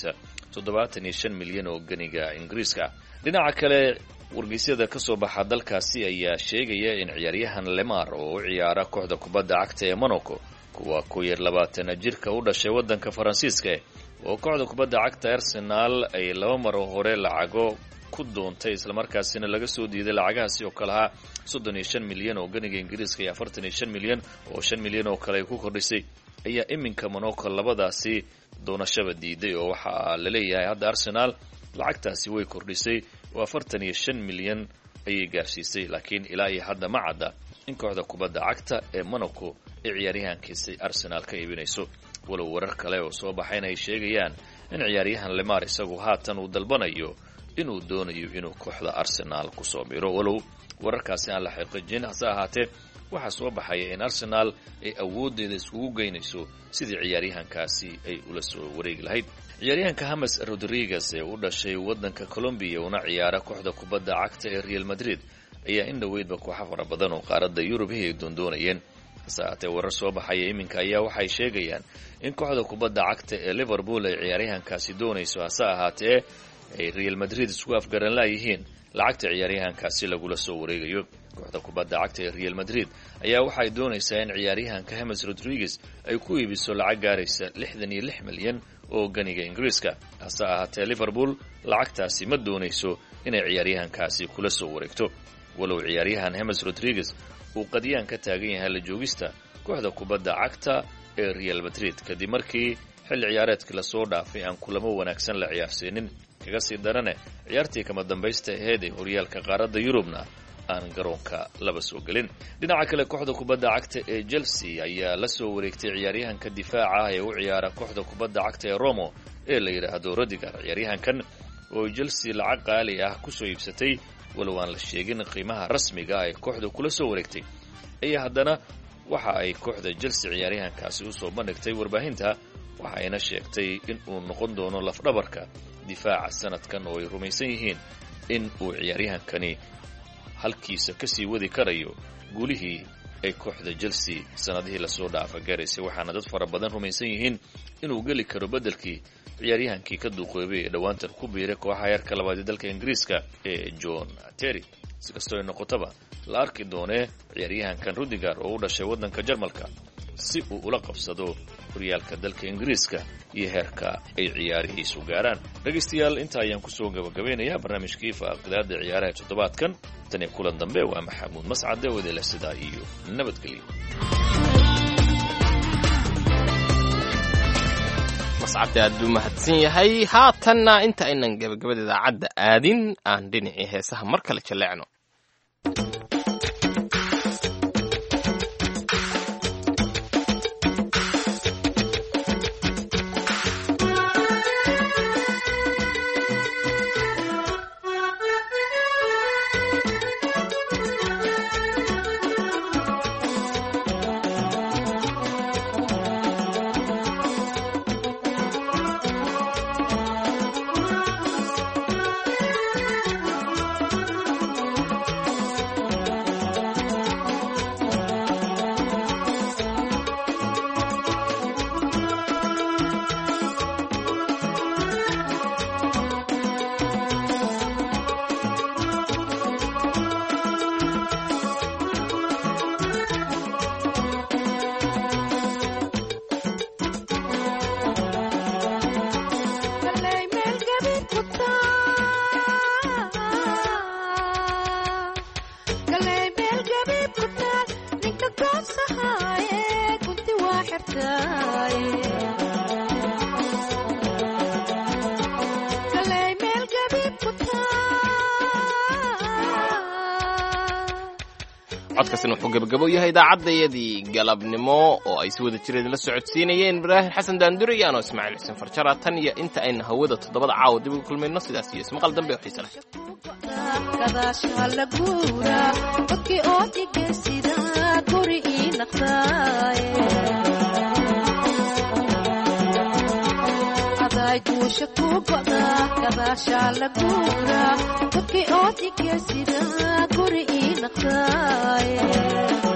$75 milyan oo ganiga ingiriiska. dhinaca kale wargeysyada ka soo baxa dalkaasi ayaa sheegaya in ciyaaryahan Lemar oo u ciyaara kooxda kubadda cagta ee Monaco kuwa ku yar 20 jirka u dhashay waddanka Faransiiska oo kooxda kubadda cagta Arsenal ay 2 mar hore lacago ku doontay isla markaasina laga soo diiday lacagahaasi oo kala ah 35 milyan oo ganiga ingiriiska iyo 45 milyan oo 5 milyan oo kale ku kordhisay ayaa iminka Monaco labadaasi doonashaba diiday oo waxa la leeyahay hadda Arsenal lacagtaasi way kordhisay oo 45 milyan ayay gaarsiisay laakiin ilaa iyo hadda ma cadda in kooxda kubadda cagta ee Monaco ay ciyaaryahankiisa Arsenal ka iibinayso walow warar kale oo soo baxayna ay sheegayaan in ciyaaryahan Lemar isagu haatan uu dalbanayo inuu doonayo inuu kooxda Arsenal ku soo biro walow wararkaasi aan la xaqiijin hase ahaatee waxa soo baxaya in Arsenal ay awoodeeda isugu geynayso sidii ciyaaryahankaasi ay ula soo wareegi lahayd. ciyaaryahanka James Rodriguez ee u dhashay waddanka Colombia una ciyaara kooxda kubadda cagta ee Real Madrid ayaa in dhaweydba kooxo fara badan oo qaaradda Yurub ay doondoonayeen. hase ahaatee warar soo baxaya iminka ayaa waxay sheegayaan in kooxda kubadda cagta ee Liverpool ay ciyaaryahankaasi doonayso hase ahaatee ay Real Madrid isku afgaran laayihiin lacagta ciyaaryahankaasi lagula soo wareegayo. kooxda kubadda cagta ee Real Madrid ayaa waxay doonaysaa in ciyaaryahanka James Rodriguez ay ku iibiso lacag gaaraysa 66 milyan oo ganiga ingiriiska hase ahaatee Liverpool lacagtaasi ma doonayso inay ciyaaryahankaasi kula soo wareegto walow ciyaaryahan James Rodriguez uu qadiyaan ka taagan yahay la joogista kooxda kubadda cagta ee Real Madrid kadib markii xilli ciyaareedkii la soo dhaafay aan kulamo wanaagsan la ciyaarsiinin kaga sii darane ciyaartii kama dambaysta ahayd ee horyaalka qaaradda Yurubna aan garoonka laba soo gelin. dhinaca kale kooxda kubadda cagta ee Chelsea ayaa la soo wareegtay ciyaaryahanka difaaca ee u ciyaara kooxda kubadda cagta ee Roma ee la yiraahdo Rudiger. ciyaaryahankan oo Chelsea lacag qaali ah ku soo iibsatay walow aan la sheegin qiimaha rasmiga ah ee kooxda kula soo wareegtay ayaa haddana waxa ay kooxda Chelsea ciyaaryahankaasi u soo bandhigtay warbaahinta waxayna sheegtay in uu noqon doono lafdhabarka difaaca sanadkan oo ay rumaysan yihiin in uu ciyaaryahankani halkiisa ka sii wadi karayo guulihii ay kooxda Chelsea sanadihii la soo dhaafa gaaraysay waxaana dad fara badan rumaysan yihiin inuu geli karo bedelkii ciyaaryahankii ka duqoobay ee dhawaantan ku biiray kooxaha heerka labaad ee dalka Ingiriiska ee John Terry. si kastoo ay noqotaba la arki doonee ciyaaryahankan Rudiger oo u dhashay waddanka Jarmalka si uu ula qabsado horyaalka dalka Ingiriiska iyo heerka ay ciyaarihiisu gaaraan. dhegaystayaal inta ayaan ku soo gabagabeynayaa barnaamijkii faaqidaada ciyaaraha toddobaadkan tan iyo kulan dambe waa Maxamuud Mascade oo idin leh sidaa iyo nabadgelyo. mascade aad buu mahadsan yahay. haatanna inta aynan gabagabada idaacadda aadin aan dhinacii heesaha mar kale jaleecno. codkaasina wuxuu gabagabo yahay idaacadayadii galabnimo oo ay si wada jireen la socodsiinayeen Ibraahim Xasan Daandure iyo anoo Ismaaciil Xuseen Farjara tan iyo inta ayna hawada toddobada caawa dib ugu kulmayno sidaas iyo ismaqal dambe oo xiiso leh. Guri ii naqtaaye